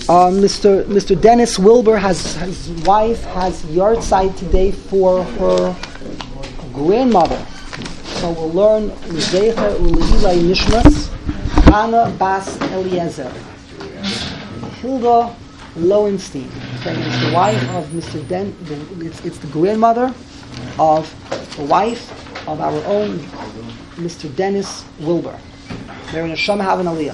Mr. Dennis Wilbur his wife has yahrzeit today for her grandmother. So we'll learn L'Zecher U'Le'ilai Nishmas Anna Bas Eliezer, Hilda Lowenstein. Okay, it's the wife of Mr. It's the grandmother of the wife of our own Mr. Dennis Wilbur. They're in a Neshama have an Aliyah.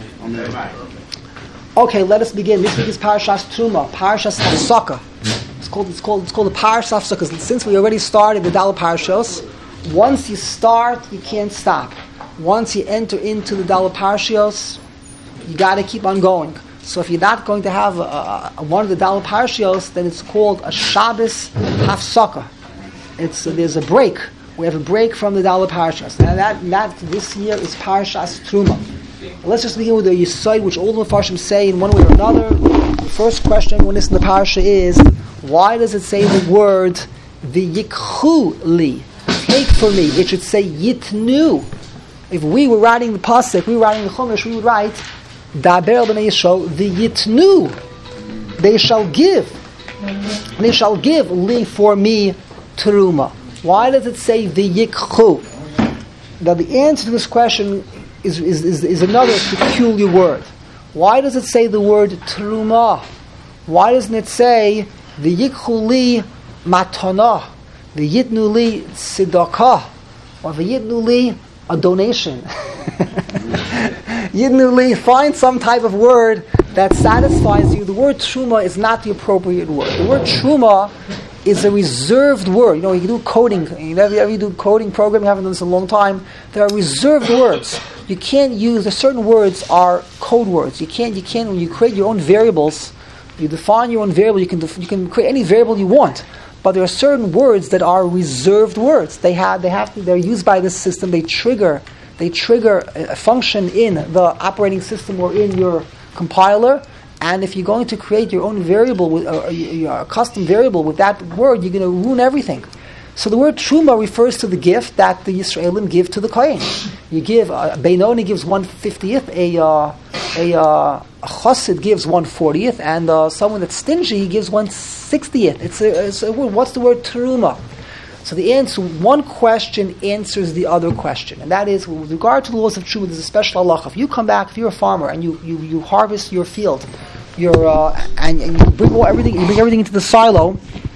Okay, let us begin. This week is Parashas Truma, Parashas Hafsaka. It's called the Parashas Hafsaka. Since we already started the Daled Parashos, once you start, you can't stop. Once you enter into the Daled Parashos, you got to keep on going. So if you're not going to have one of the Daled Parashos, then it's called a Shabbos Hafsaka. There's a break. We have a break from the Daled Parashos. And that this year is Parashas Truma. Let's just begin with the Yesod, which all the Mefarshim say in one way or another. The first question when it's in the parasha is, why does it say the word v'yikchu li? Take for me. It should say yitnu. If we were writing the pasuk, we were writing the chumash, we would write daber b'nei Yisrael v'yitnu. They shall give. They shall give li for me teruma. Why does it say v'yikchu? Now the answer to this question is another peculiar word. Why does it say the word teruma? Why doesn't it say the yikchu li matana, the yitnu li tzedakah, or the yitnu li a donation? Yitnu li, find some type of word that satisfies you. The word truma is not the appropriate word. The word truma is a reserved word. You know, you do coding. You do coding programming. You haven't done this in a long time. There are reserved words. You can't use. Certain words are code words. You can't. When you create your own variables, you define your own variable. You can create any variable you want. But there are certain words that are reserved words. They're used by this system. They trigger a function in the operating system or in your compiler. And if you're going to create your own variable, a custom variable with that word, you're going to ruin everything. So the word truma refers to the gift that the Yisraelim give to the Kohen. You give, Beinoni gives 1/50th, a chassid gives 1/40th, and someone that's stingy, he gives 1/60th. It's a word. What's the word truma? So the answer, one question answers the other question, and that is, with regard to the laws of truma, there's a special halacha. If you come back, if you're a farmer and you harvest your field, and you bring everything into the silo,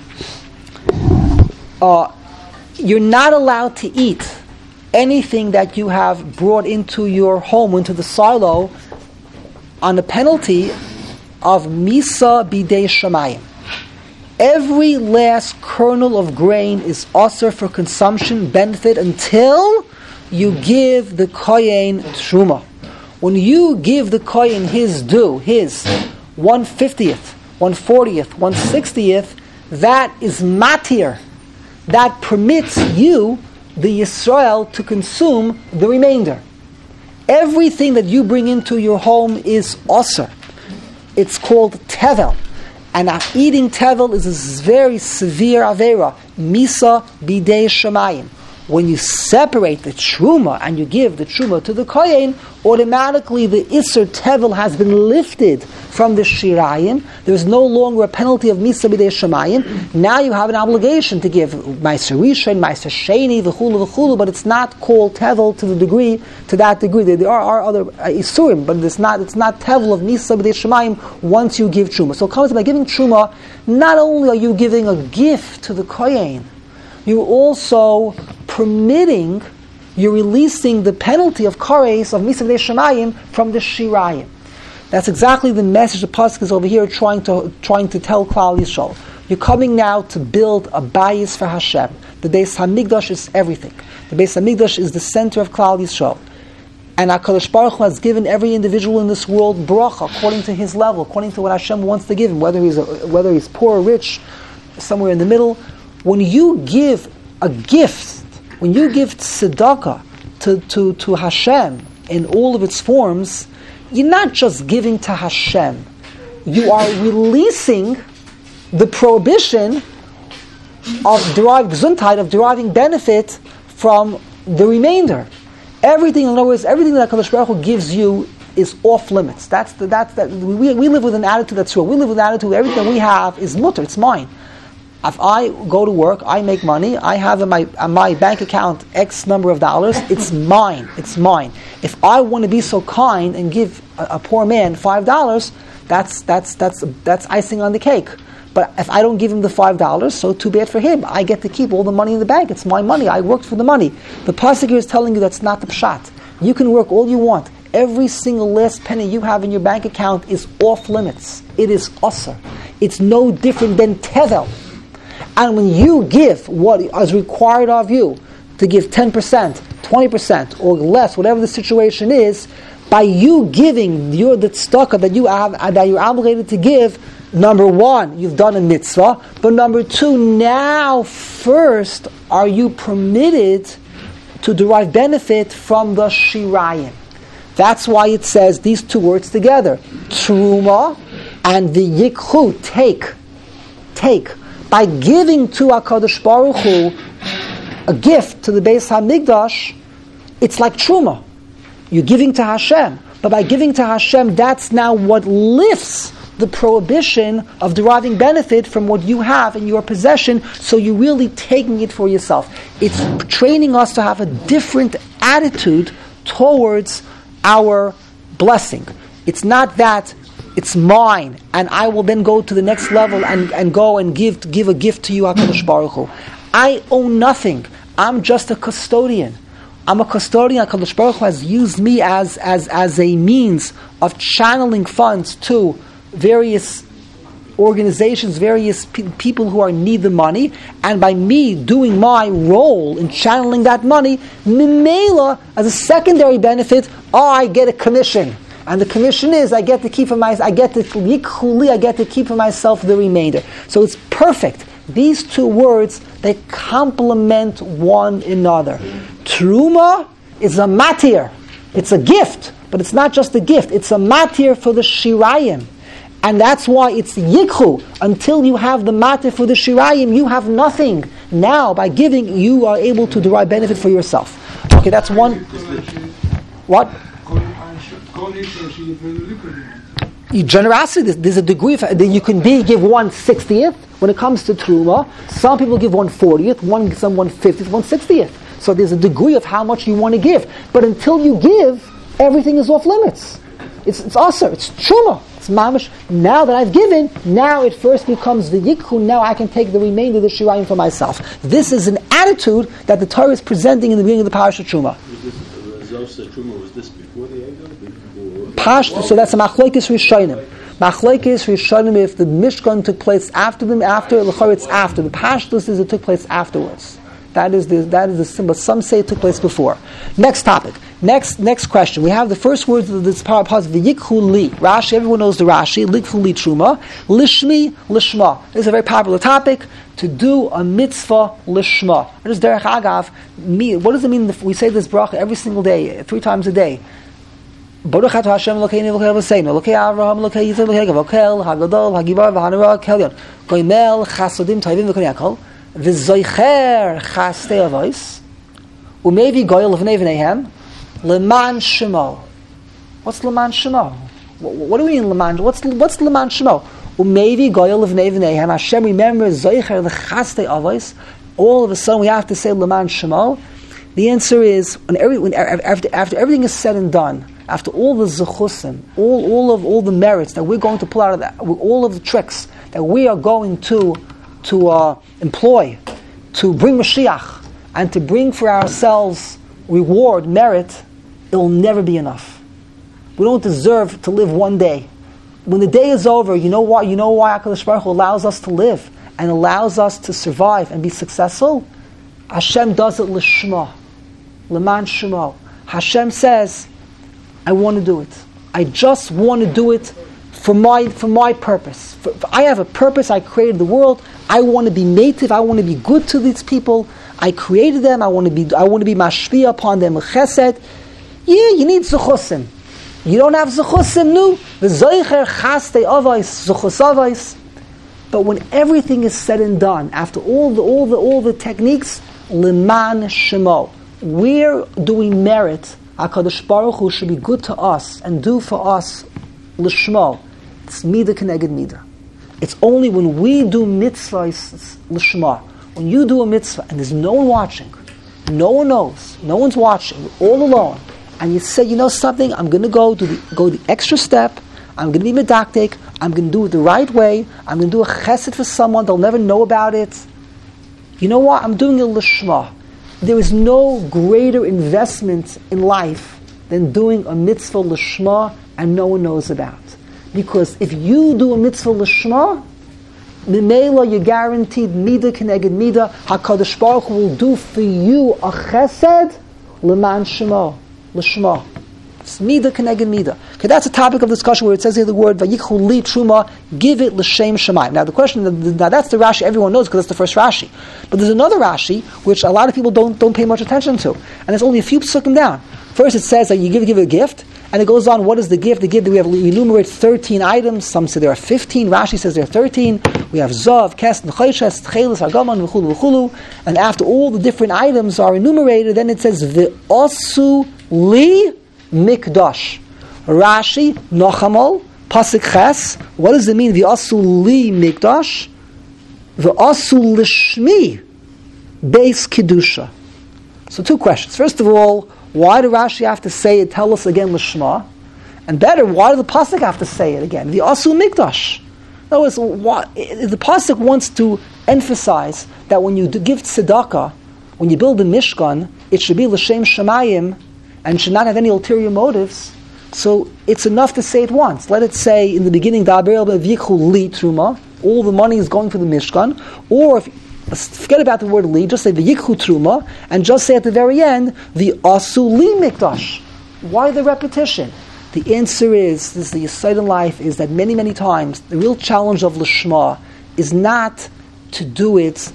you're not allowed to eat anything that you have brought into your home, into the silo, on the penalty of misa bidei shamayim. Every last kernel of grain is usher for consumption, benefit, until you give the kohen truma. When you give the kohen his due, his 1/50th, 1/40th, 1/60th, that is matir. That permits you, the Yisrael, to consume the remainder. Everything that you bring into your home is usher. It's called tevel. And eating tevel is a very severe avera. Misa bidei shamayim. When you separate the truma and you give the truma to the kohen, automatically the isser tevel has been lifted from the shirayim. There is no longer a penalty of misa b'dei shamayim. Now you have an obligation to give meiser rishon, meiser sheni, v'chulu, but it's not called tevel to that degree. There are other isurim, but it's not tevel of misa b'dei shamayim once you give truma. So it comes by giving truma, not only are you giving a gift to the kohen, you're also you're releasing the penalty of kares, of misa b'dei shamayim, from the shirayim. That's exactly the message the pasuk is over here trying to tell Klal Yisrael. You're coming now to build a bayis for Hashem. The Beis Hamikdash is everything. The Beis Hamikdash is the center of Klal Yisrael. And HaKadosh Baruch Hu has given every individual in this world bracha according to his level, according to what Hashem wants to give him, whether he's poor or rich, somewhere in the middle. When you give a gift, when you give tzedakah to Hashem in all of its forms, you're not just giving to Hashem. You are releasing the prohibition of deriving benefit from the remainder. Everything, in other words, everything that HaKadosh Baruch Hu gives you is off limits. We live with an attitude that's real. We live with an attitude everything we have is mutter, it's mine. If I go to work, I make money, I have in my bank account X number of dollars, it's mine. If I want to be so kind and give a poor man $5, that's icing on the cake. But if I don't give him the $5, so too bad for him. I get to keep all the money in the bank. It's my money. I worked for the money. The pasuk here is telling you that's not the pshat. You can work all you want. Every single last penny you have in your bank account is off limits. It is usher. It's no different than tevel. And when you give what is required of you, to give 10%, 20%, or less, whatever the situation is, by you giving the tzedakah that you're obligated to give, number one, you've done a mitzvah, but number two, now first are you permitted to derive benefit from the shirayim. That's why it says these two words together, truma and the yikhu, take. By giving to HaKadosh Baruch Hu a gift to the Beis HaMikdash, it's like truma. You're giving to Hashem. But by giving to Hashem, that's now what lifts the prohibition of deriving benefit from what you have in your possession, so you're really taking it for yourself. It's training us to have a different attitude towards our blessing. It's not that it's mine, and I will then go to the next level and go and give a gift to you, HaKadosh Baruch Hu. I own nothing. I'm just a custodian. I'm a custodian. HaKadosh Baruch Hu has used me as a means of channeling funds to various organizations, various people who need the money, and by me doing my role in channeling that money, Mimela, as a secondary benefit, I get a commission. And the commission is I get to keep for myself the remainder. So it's perfect. These two words, they complement one another. Truma is a matir. It's a gift, but it's not just a gift. It's a matir for the shirayim. And that's why it's yikhu. Until you have the matir for the shirayim, you have nothing. Now, by giving, you are able to derive benefit for yourself. Okay, that's one. What? Generosity, there's a degree of, you can give 1/60th when it comes to truma. Some people give 1/40th, some 1/50th, 1/60th. So there's a degree of how much you want to give. But until you give, everything is off limits. It's asur, it's truma, it's mamash. Now that I've given, now it first becomes the yikhu. Now I can take the remainder of the shirayim for myself. This is an attitude that the Torah is presenting in the beginning of the parasha Truma. Was this before the Egel? So that's a machlokes rishonim. Machlokes rishonim, if the Mishkan took place after it's after. The pashtus is it took place afterwards. That is the symbol. Some say it took place before. Next topic. Next question. We have the first words of this parasha, v'yikhu li. Rashi, everyone knows the Rashi. Likhu li truma. Lishmi lishma. This is a very popular topic. To do a mitzvah lishma. What is derech agav? What does it mean if we say this bracha every single day, 3 times a day? Baruch atah Hashem Elokeinu Elokei Avosseinu Elokei Avraham Elokei Yitzchak Elokei Yaakov Hakel Hagadol Hagibar V'Hanura Kelyon Goimel Chasodim Tovim V'Kol Yakol V'Zoicher Chastei Avos Umevi Goyel L'Vnei V'neihem L'man Shemo. What's L'man Shemo? What do we mean L'man? What's L'man Shemo? Umevi Goyel L'Vnei V'neihem. Hashem remembers Zoicher L'Chastei Avos. All of a sudden we have to say L'man Shemo. The answer is after everything is said and done, after all the zechusim, all the merits that we're going to pull out of that, all of the tricks that we are going to employ to bring Mashiach and to bring for ourselves reward, merit, it will never be enough. We don't deserve to live one day. When the day is over, you know why HaKadosh Baruch Hu allows us to live and allows us to survive and be successful? Hashem does it l'shma, l'man shemo. Hashem says, I want to do it. I just want to do it for my purpose. I have a purpose. I created the world. I want to be native. I want to be good to these people. I created them. I want to be mashpia upon them. Chesed. Yeah, you need zechusim. You don't have zechusim, no. V'zoicher chastei avos, zechus avos. But when everything is said and done, after all the techniques, leman shemo, we're doing merit HaKadosh Baruch Hu should be good to us and do for us l'shmo. It's midah keneged midah. It's only when we do mitzvahs l'shma, when you do a mitzvah and there's no one watching, no one knows, no one's watching, you're all alone, and you say, you know something, I'm going to go the extra step, I'm going to be medaktek, I'm going to do it the right way, I'm going to do a chesed for someone, they'll never know about it. You know what? I'm doing it l'shma. There is no greater investment in life than doing a mitzvah l'shma and no one knows about. Because if you do a mitzvah l'shma, Mimela, you're guaranteed midah keneged midah. HaKadosh Baruch Hu will do for you a chesed l'man shemo, l'shma. It's midah keneged midah. Okay, that's a topic of discussion where it says here the word vayikhu li truma, give it l'shem shemayim. Now the question, now that's the Rashi everyone knows because that's the first Rashi. But there's another Rashi which a lot of people don't pay much attention to, and there's only a few psukim down. First it says that you give a gift, and it goes on, what is the gift? The gift, we enumerate 13 items. Some say there are 15. Rashi says there are 13. We have Zav, Kes, Nechayches, Tchelis, Argaman, V'chulu, V'chulu. And after all the different items are enumerated, then it says, V'osu li mikdash. Rashi, Nochamol, Pasuk Ches. What does it mean, V'osu li mikdash? V'osu lishmi, Beis Kedusha. So two questions. First of all, why did Rashi have to say it, tell us again l'shma? And better, why did the Pasuk have to say it again? The Asu Mikdash. In other words, the Pasuk wants to emphasize that when you give tzedakah, when you build a Mishkan, it should be l'shem shamayim and should not have any ulterior motives. So it's enough to say it once. Let it say in the beginning, Da'aber v'yikhu li truma, all the money is going for the Mishkan. Or if forget about the word li, just say v'yikhu truma, and just say at the very end, the asu li mikdash. Why the repetition? The answer is, this is the yesod in life, is that many, many times, the real challenge of l'shma is not to do it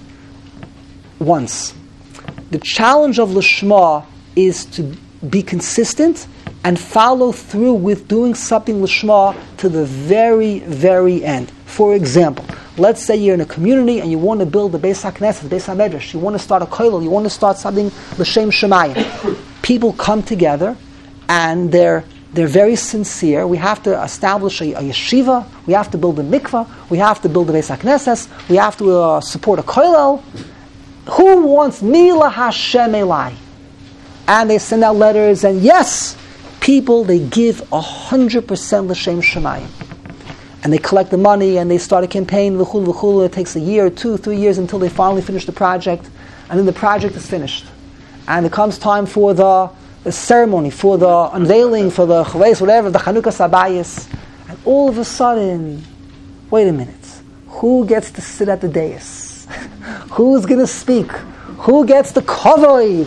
once. The challenge of l'shma is to be consistent and follow through with doing something l'shma to the very, very end. For example, let's say you're in a community and you want to build a Beis HaKnesset, a Beis HaMedrash, you want to start a kollel, you want to start something l'shem shemayim. People come together and they're very sincere. We have to establish a yeshiva, we have to build a mikvah, we have to build a Beis HaKnesset, we have to support a kollel. Who wants Mila Hashem Elai? And they send out letters, and yes, people, they give 100% l'shem shemayim. And they collect the money, and they start a campaign, v'chulu, v'chulu. It takes a year, 2, 3 years until they finally finish the project, and then the project is finished. And it comes time for the ceremony, for the unveiling, for the chaves, whatever, the Chanukah Sabayis. And all of a sudden, wait a minute, who gets to sit at the dais? Who's going to speak? Who gets the kavod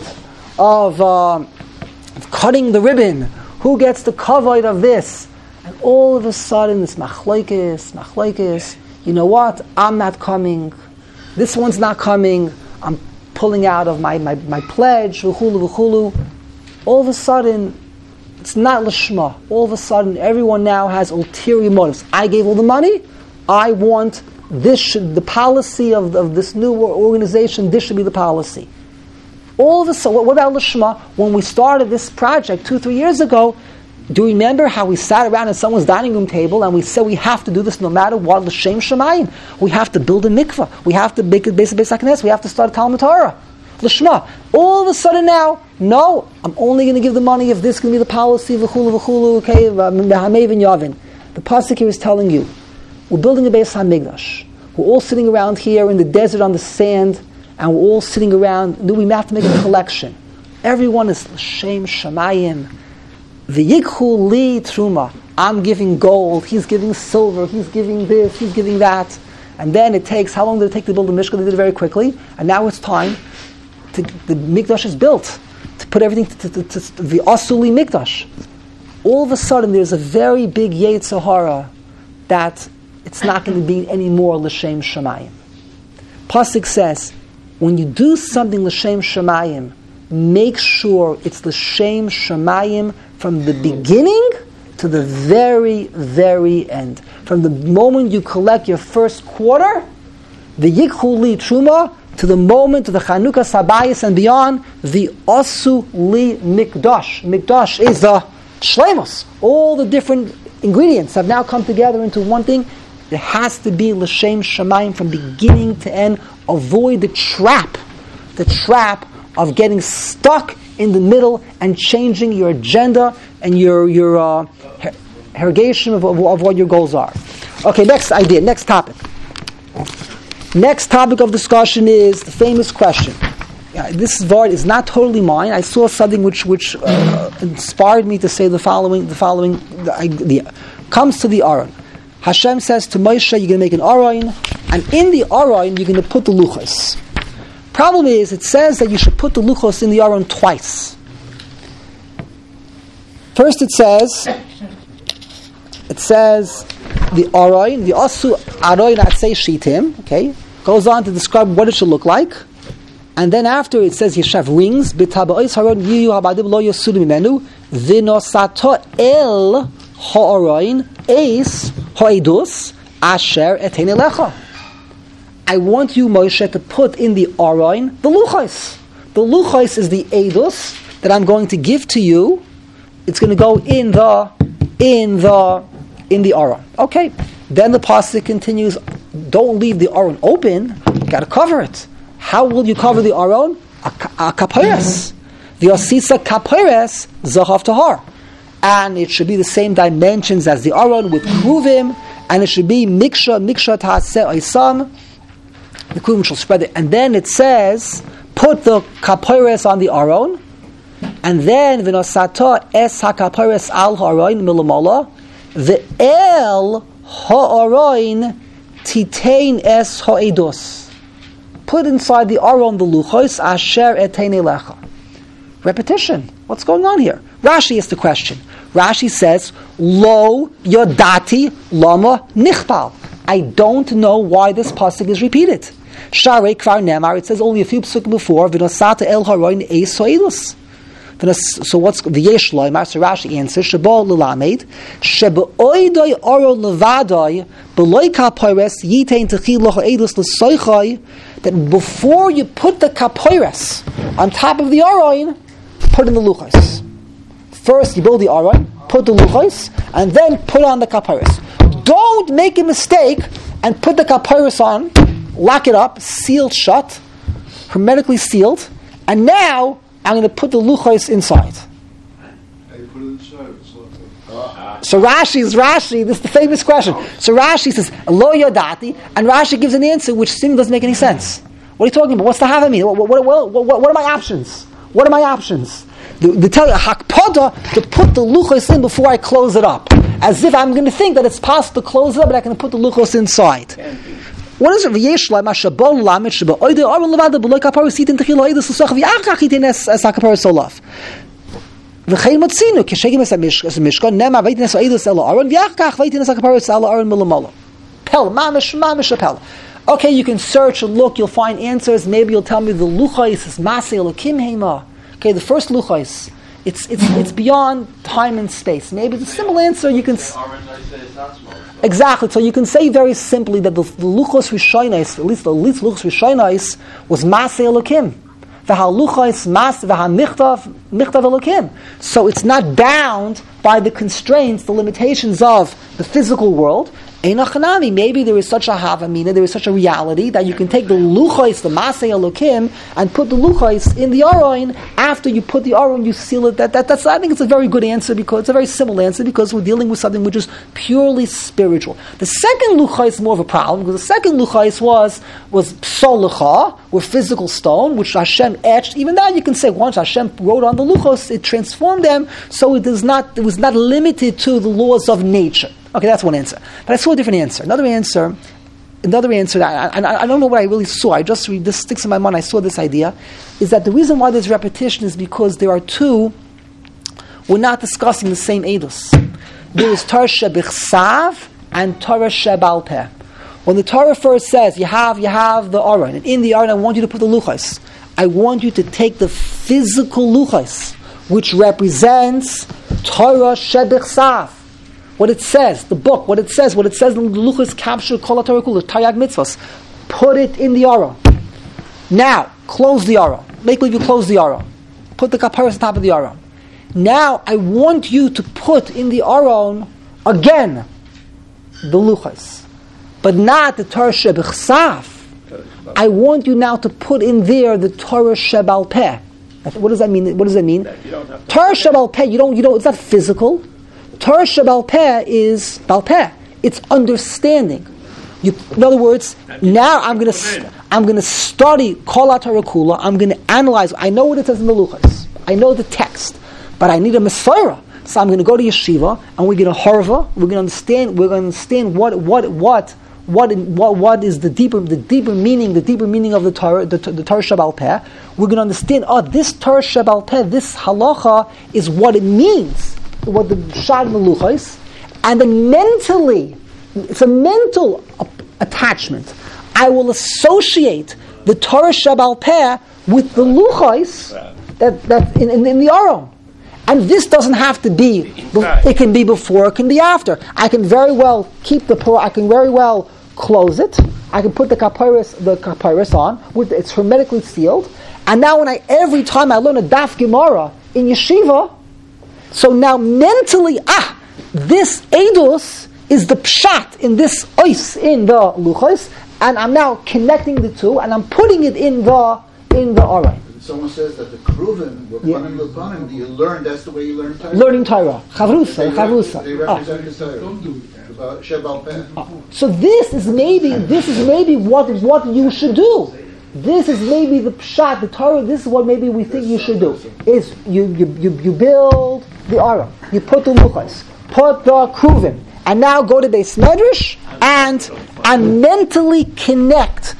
of cutting the ribbon? Who gets the kavod of this? And all of a sudden, it's machlokes. You know what? I'm not coming. This one's not coming. I'm pulling out of my pledge. V'chulu, v'chulu. All of a sudden, it's not l'shma. All of a sudden, everyone now has ulterior motives. I gave all the money. I want this. The policy of this new organization. This should be the policy. All of a sudden, what about l'shma? When we started this project 2-3 years ago, do you remember how we sat around at someone's dining room table and we said we have to do this no matter what, l'shem shemayim? We have to build a mikvah. We have to make a Beis HaKnesset. We have to start a Talmud Torah. L'shma. All of a sudden now, no, I'm only going to give the money if this is going to be the policy, v'chulu, v'chulu, okay, v'hamei v'nyavin. The pasuk here is telling you, we're building a Beis HaMikdash. We're all sitting around here in the desert on the sand, and we're all sitting around. We have to make a collection. Everyone is l'shem shemayim. V'yikhu li truma. I'm giving gold, he's giving silver, he's giving this, he's giving that. And then it takes, how long did it take to build the Mishkan? They did it very quickly. And now it's time, the Mikdash is built, to put everything to the Asuli Mikdash. All of a sudden there's a very big Yetzer Hara that it's not going to be any more L'Shem Shemayim. Pasuk says, when you do something L'Shem Shemayim, make sure it's L'Shem Shemayim from the beginning to the very, very end. From the moment you collect your first quarter, the Yikhu Li Truma, to the moment of the Chanukah Sabayis and beyond, the Osu Li Mikdash. Mikdash is the Shleimus. All the different ingredients have now come together into one thing. It has to be L'Shem Shamayim from beginning to end. Avoid the trap of getting stuck in the middle and changing your agenda and your irrigation of what your goals are. Okay, next idea, next topic. Next topic of discussion is the famous question. This word is not totally mine. I saw something which inspired me to say the following idea. Comes to the Aron. Hashem says to Moshe, you're going to make an Aron, and in the Aron you're going to put the Luchos. Problem is, it says that you should put the Luchos in the Aron twice. First it says the Aron, the Asu Aron Atzei Shitim, okay, goes on to describe what it should look like. And then after it says Yeshav rings, B'taba'is Haron Yiyu Habadim Lo Yasudu Mimenu, V'nosato El Ha'aron Eis Ha'edus Asher Etein Elecha. I want you, Moshe, to put in the Aron the Luchos. The Luchos is the Edus that I'm going to give to you. It's going to go in the Aron. Okay. Then the pasuk continues. Don't leave the Aron open. You got to cover it. How will you cover the Aron? A kaperes. The osisa kaperes zahav tahar, and it should be the same dimensions as the Aron with kruvim, and it should be miksha ta'aseh oisam. The kruvim shall spread it, and then it says, put the kaperes on the Aron, and then v'nosata es hakaperes al ha'aron milamala, the el ha'aron titein es ha'edus. Put inside the Aron the Luchos asher etein elecha. Repetition. What's going on here? Rashi is the question. Rashi says, Lo yodati lama nichpal. I don't know why this pasuk is repeated. Sharei kvar nemar. It says only a few pasuk before. V'nosata el haron eis ha'edus. So what's the yesh loymar? So Rashi answers Shebo l'lamed Shebo oidoy Aron levadoy b'loy kapoires yitein techil loch edus l'soichai. That before you put the kapoires on top of the Aron, put in the Luchos. First you build the Aron, put the Luchos, and then put on the kapoires. Don't make a mistake and put the kapoires on, lock it up, sealed shut, hermetically sealed, and now I'm going to put the Luchos inside. So Rashi, this is the famous question. So Rashi says, Lo Yodati, and Rashi gives an answer which seemingly doesn't make any sense. What are you talking about? What's the Havamina? What are my options? What are my options? They tell you, Hakpada, to put the Luchos in before I close it up. As if I'm going to think that it's possible to close it up, but I can put the Luchos inside. What is it? V'yesh lai mashabon lamet sheba oide aron levada b'loy kaparos yitin techil ha'edus l'soch v'yachach yitin es ha'kaparos olav. V'chein motzinu k'shegim es ha'mishkan nema v'yitin es ha'edus el ha'aron v'yachach v'yitin es ha'kaparos el ha'aron milamala. Pel, mamish a pel. Okay, you can search and look, you'll find answers. Maybe you'll tell me the Luchos is Masei Elokim Hema. Okay, the first Luchos, it's beyond time and space. Maybe it's a simple answer. You can. Exactly. So you can say very simply that the Luchos Rishonos, at least Luchos Rishonos, was Masei Elokim. V'haluchos mas v'hamichtav Elokim. So it's not bound by the constraints, the limitations of the physical world. Maybe there is such a havamina, there is such a reality that you can take the luchos, the masei elokim, and put the luchos in the aron. After you put the aron, you seal it. That's. I think it's a very good answer because it's a very simple answer because we're dealing with something which is purely spiritual. The second luchos is more of a problem because the second luchos was psolacha, with physical stone, which Hashem etched. Even that you can say once Hashem wrote on the luchos, it transformed them, so it was not limited to the laws of nature. Okay, that's one answer. But I saw a different answer. Another answer that I don't know what I really saw. This sticks in my mind. I saw this idea, is that the reason why there's repetition is because there are two. We're not discussing the same edus. There is Torah shebichsav and Torah shebal peh. When the Torah first says you have the aron, and in the aron I want you to put the luchos. I want you to take the physical luchos, which represents Torah shebichsav. What it says, the book, what it says in the luchos capture kol Torah kula, Taryag mitzvos. Put it in the aron. Now, close the aron. Make believe you close the aron. Put the kaparis on top of the aron. Now, I want you to put in the aron again the luchos, but not the Torah shebechsav. I want you now to put in there the Torah shebal peh. What does that mean? What does that mean? Torah shebal peh. You don't. It's not physical. Torah shebal peh is bal peh. It's understanding. In other words, now I'm going to study Kol Torah Kula. I'm going to analyze. I know what it says in the luchos. I know the text, but I need a Mesorah. So I'm going to go to yeshiva, and we're going to harva. We're going to understand what is the deeper meaning of the Torah, the Torah Shebal Peh. We're going to understand. This Torah Shebal Peh, this halacha is what it means, what the shad meluchos, and then mentally, it's a mental attachment. I will associate the Torah Shebal Peh with the luchos that in the aron. And this doesn't have to be, it can be before, it can be after. I can very well keep I can very well close it. I can put the kapiris on, it's hermetically sealed. And now every time I learn a daf Gemara in yeshiva, so now mentally, this edus is the pshat in this ois, in the luchos, and I'm now connecting the two, and I'm putting it in the aron. Someone says that the kruvim were panim l'panim. Do you learn? That's the way you learn Torah. Learning Torah, chavrusa. They represent the Torah. Shebal Peh. So this is maybe what you should do. This is maybe the pshat, the Torah. This is what maybe we think you should do. Is you build the aron, you put the luchos, put the kruvim, and now go to Beis Medrash and mentally connect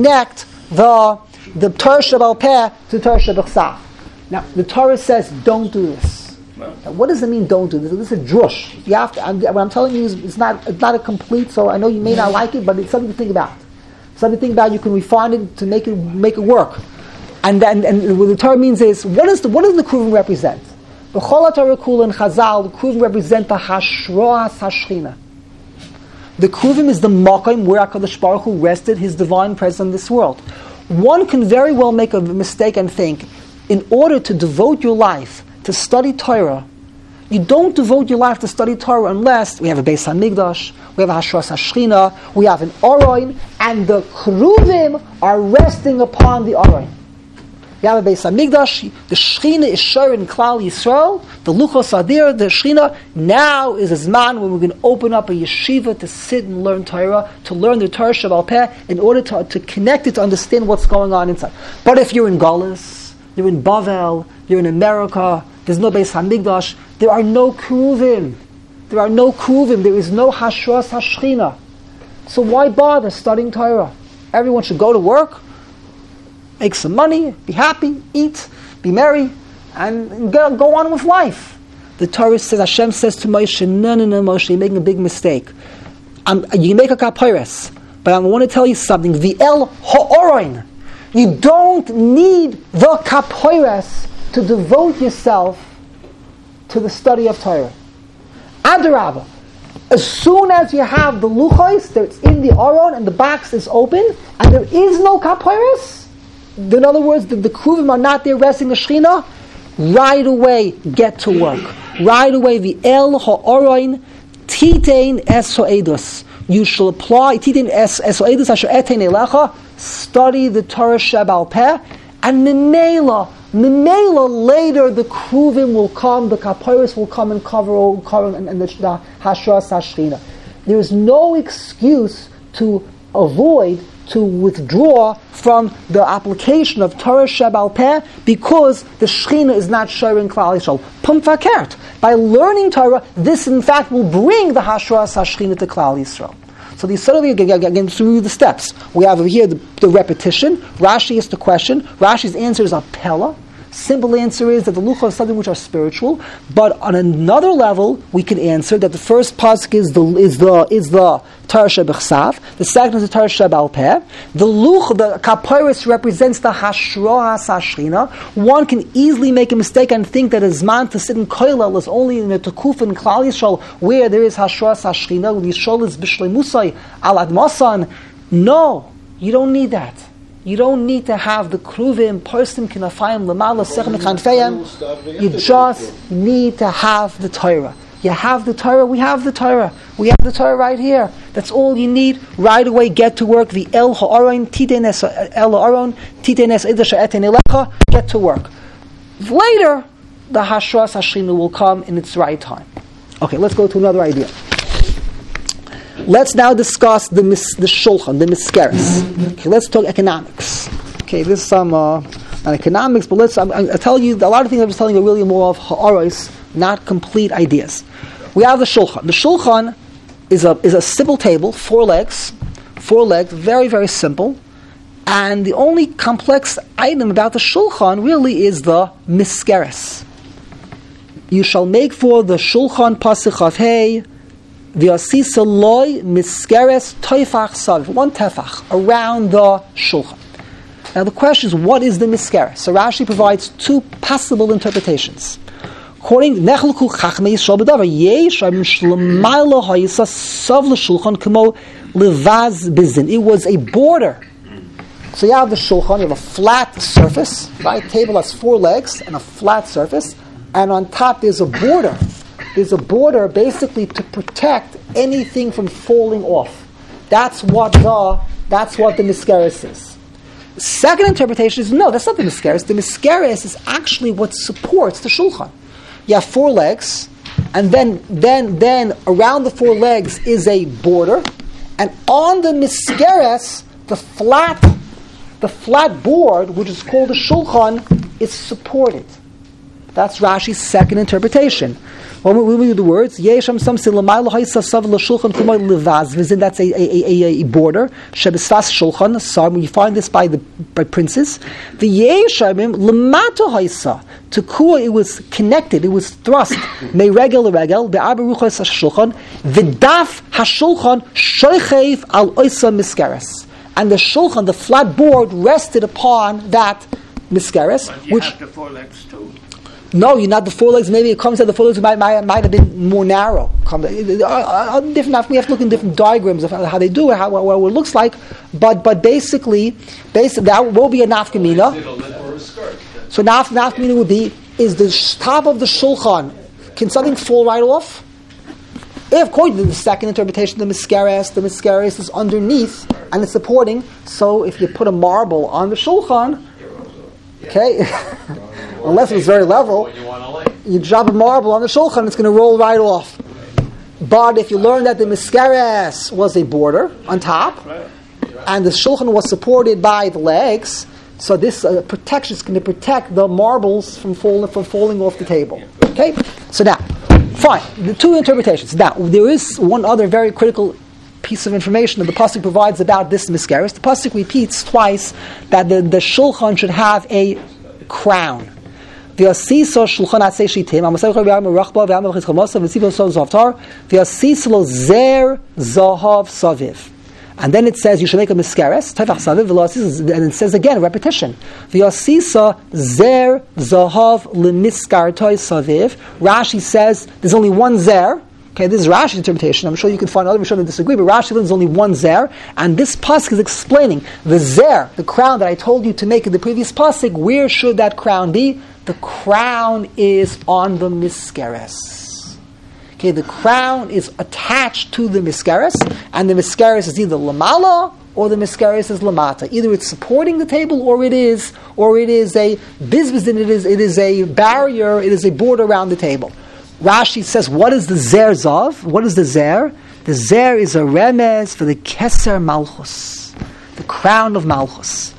the Torah Shebal Peh to Torah Shebechsav. Now, the Torah says, don't do this. Now, what does it mean, don't do this? This is a drush. You have to. What I'm telling you is it's not a complete. So I know you may not like it, but it's something to think about. Something to think about. You can refine it to make it work. And what the Torah means is, what does the kruvim represent? The Chol Torah Kula and Chazal, the kruvim represent the Hashroas Hashchina. The kruvim is the makom where HaKadosh Baruch Hu rested His divine presence in this world. One can very well make a mistake and think, in order to devote your life to study Torah, you don't devote your life to study Torah unless we have a Beis HaMikdash, we have a Hashras HaShechina, we have an Aron, and the Kruvim are resting upon the Aron. You have a Beis HaMikdash, the Shechina is sure in Klal Yisrael, the Luchos are there, the Shechina. Now is a Zman when we're going to open up a yeshiva to sit and learn Torah, to learn the Torah Shebal Peh, in order to connect it, to understand what's going on inside. But if you're in Galus, you're in Bavel, you're in America, there's no Beis HaMikdash, there are no Kruvim. There is no Hashras HaShechina. So why bother studying Torah? Everyone should go to work, make some money, be happy, eat, be merry, and go on with life. The Torah says, Hashem says to Moshe, no, Moshe, you're making a big mistake. You can make a kapiris, but I want to tell you something. The El Ha'orin. You don't need the kapiris to devote yourself to the study of Torah. Adarabah. As soon as you have the luchos, it's in the aron and the box is open, and there is no kapiris, in other words, the kruvim are not there resting the Shechina, right away get to work. Right away, the El Ha'orin Titein Es Ha'edus. You shall apply Titein Es Ha'edus Asher Etein Elecha. Study the Torah Shebal Peh, and Memela later the kruvim will come, the kapiris will come and cover and the Hashras HaShechina. There is no excuse to withdraw from the application of Torah Shebal Peh because the Shechina is not sharing Klal Yisrael. Pum fakert. By learning Torah, this in fact will bring the Hashras HaShechina to Klal Yisrael. So the again through the steps. We have over here the repetition. Rashi is the question. Rashi's answer is a pella. Simple answer is that the luchos are something which are spiritual, but on another level we can answer that the first pasuk is the Torah Shebechsav, the second is the Torah Shebal Peh. The kapiris represents the Hashras HaShechina. One can easily make a mistake and think that a zman to sit in koilel is only in the Tekuf in Klal Yisrael where there is Hashras HaShechina. Yisrael is b'shleimusai al admasan. No, you don't need that. You don't need to have the kruvim, person kinafayim, lamala, sechem kanfeyim. You just need to have the Torah. You have the Torah, we have the Torah. We have the Torah right here. That's all you need. Right away, get to work. The El Ha'aron, Titenes El Ha'aron, Titenes Idasha Eten Elecha, get to work. Later, the Hashras Hashchina will come in its right time. Okay, let's go to another idea. Let's now discuss the Shulchan, the Miskeres. Okay, let's talk economics. Okay, this is some not economics, but I'll tell you, a lot of things I'm just telling you are really more of ha'aros, not complete ideas. We have the Shulchan. The Shulchan is a simple table, four legs, very, very simple. And the only complex item about the Shulchan really is the Miskeres. You shall make for the Shulchan Pasuk Chav Hei, V'yasisa loy Miskeres Toifach Sav, one tefach, around the Shulchan. Now the question is, what is the Miskeres? So Rashi provides two possible interpretations. According to Nechelku Chachmei Yisrael B'davar, Yesh Amim Shlemayla Hayisa Sav L'Shulchan K'mo Levaz Bizin. It was a border. So you have the Shulchan, you have a flat surface, right? Table has four legs and a flat surface, and on top there's a border. There's a border basically to protect anything from falling off. That's what the Miskeres is. Second interpretation is, no, that's not the Miskeres. The Miskeres is actually what supports the Shulchan. You have four legs, and then around the four legs is a border, and on the Miskeres, the flat board, which is called the Shulchan, is supported. That's Rashi's second interpretation. When we read the words, Yesham Samsi Lamayla Haisa Sav LaShulchan Kumay Levaz Vizin, that's a border. Shebisfas Shulchan, Sar, you find this by princes. The Yeshamim Lamato Haisa. To Kua, it was connected, it was thrust. May regel regel, the Abaruchas Shulchan, Vidaf Hashulchan Shoichev al Oisa Miskeres. And the Shulchan, the flat board, rested upon that Miskeres. But you have the four legs too. No, you're not the four legs. Maybe it comes that the four legs might have been more narrow. We have to look in different diagrams of how they do it, what it looks like. But basically that will be a nafkamina. So nafkamina would be, is the top of the Shulchan, can something fall right off? If, according to the second interpretation, the Miskeres is underneath and it's supporting. So if you put a marble on the Shulchan, okay, unless it was very level, you drop a marble on the Shulchan, it's going to roll right off. But if you learn that the Miskeres was a border on top, and the Shulchan was supported by the legs, so this protection is going to protect the marbles from falling off the table. Okay, so now, fine, the two interpretations. Now, there is one other very critical piece of information that the pasuk provides about this Miskeres. The pasuk repeats twice that the Shulchan should have a crown. V'yasisa Shulchan atzei shitim, amasei v'yam rachba v'yam v'chizchamosa v'tziv v'sov zavtar v'yasisa lo zer zahav saviv. And then it says you should make a Miskeres tefach saviv, and it says again, repetition. V'yasisa zer zahav lemiskartoi saviv. Rashi says there's only one zer. Okay, this is Rashi's interpretation. I'm sure you can find other Rishonim that disagree, but Rashi learns only one zer, and this pasuk is explaining the zer, the crown that I told you to make in the previous pasuk. Where should that crown be? The crown is on the Miskeres. Okay, the crown is attached to the Miskeres, and the Miskeres is either lamala or the Miskeres is lamata. Either it's supporting the table, or it is a bizbizin. It is a barrier. It is a border around the table. Rashi says, what is the zer zav? What is the zer? The zer is a remez for the keser malchus, the crown of malchus.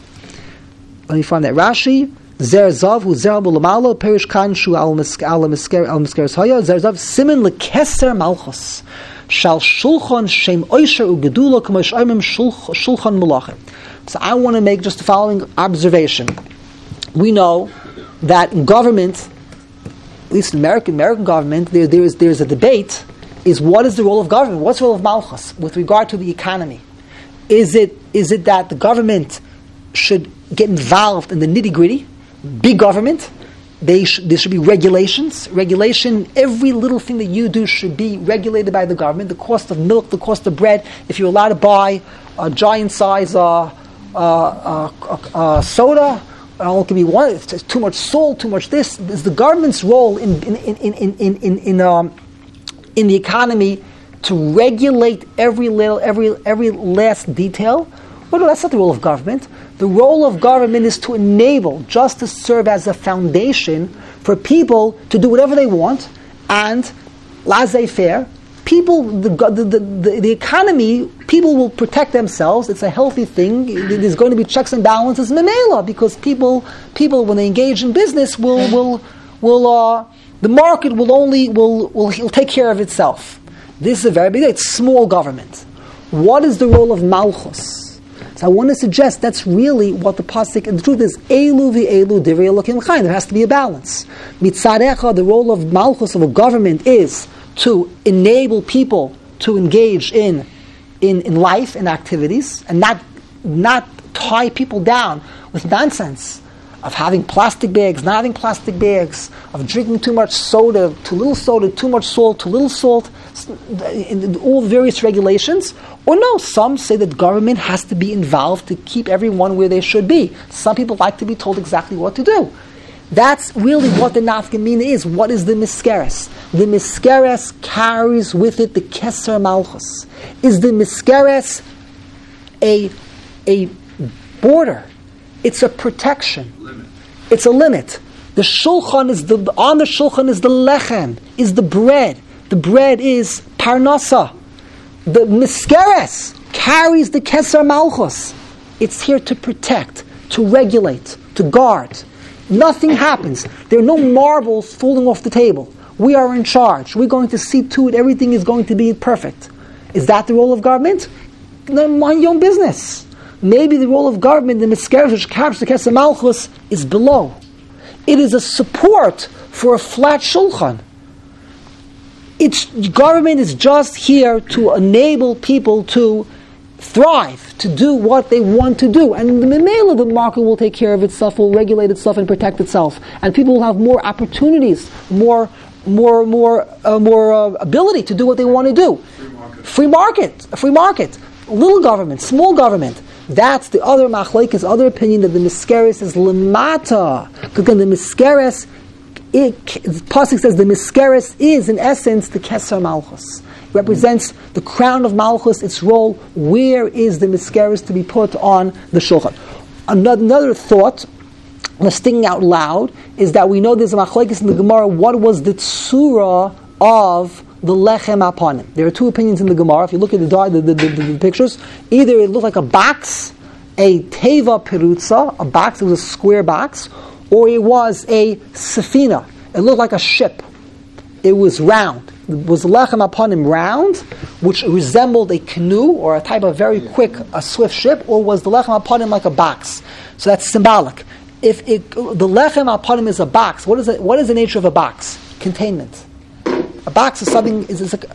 Let me find that. Rashi, zer zav hu zer bulamalo perish kanshu al miskeres haya zer zav simin le keser malchus shal shulchan shem oisher ugedula k'mosh oimim shulchan mulachim. So I want to make just the following observation. We know that in government, at least in American government, there's a debate, is what is the role of government? What's the role of Malchus with regard to the economy? Is it that the government should get involved in the nitty-gritty, big government? There should be regulations. Regulation, every little thing that you do should be regulated by the government. The cost of milk, the cost of bread. If you're allowed to buy a giant size soda. It can be one. It's too much salt, too much this. Is the government's role in the economy to regulate every last detail? Well, no, that's not the role of government. The role of government is to enable, just to serve as a foundation for people to do whatever they want, and laissez-faire. People, the economy, people will protect themselves. It's a healthy thing. There's going to be checks and balances in the memela, because people when they engage in business will the market will take care of itself. This is a very big. It's small government. What is the role of malchus? So I want to suggest that's really what the pasuk, and the truth is, Elu v'elu divrei Elokim chayim. There has to be a balance. Mitzarecha, the role of malchus, of a government, is to enable people to engage in life and activities, and not tie people down with nonsense of having plastic bags, not having plastic bags, of drinking too much soda, too little soda, too much salt, too little salt, in all various regulations. Or no, some say that government has to be involved to keep everyone where they should be. Some people like to be told exactly what to do. That's really what the nafkamina is. What is the miskeres? The miskeres carries with it the keser malchus. Is the miskeres a border? It's a protection. Limit. It's a limit. The shulchan on the shulchan is the lechem, is the bread. The bread is parnasa. The miskeres carries the keser malchus. It's here to protect, to regulate, to guard. Nothing happens. There are no marbles falling off the table. We are in charge. We're going to see to it everything is going to be perfect. Is that the role of government? No, mind your own business. Maybe the role of government, the miskeres which captures the keser malchus, is below. It is a support for a flat shulchan. Government is just here to enable people to thrive, to do what they want to do. And the memela, the market will take care of itself, will regulate itself and protect itself. And people will have more opportunities, more ability to do what they want to do. Free market. Little government, small government. That's the other machlekes, other opinion, that the miskeres is lemata. Because the miskeres, the pasuk says the miskeres is in essence the keser malchus. It represents the crown of malchus, its role. Where is the miskeres to be put on the shulchan? Another thought, sticking out loud, is that we know there's a machlekes in the Gemara. What was the tzura of the lechem aponim? There are two opinions in the Gemara. If you look at the pictures, either it looked like a box, a teva perutza, a box, it was a square box, or it was a sefina. It looked like a ship. It was round. Was the lechem aponim round, which resembled a canoe or a type of very quick, a swift ship, or was the lechem aponim like a box? So that's symbolic. If the lechem aponim is a box, what is the nature of a box? Containment. A box is something.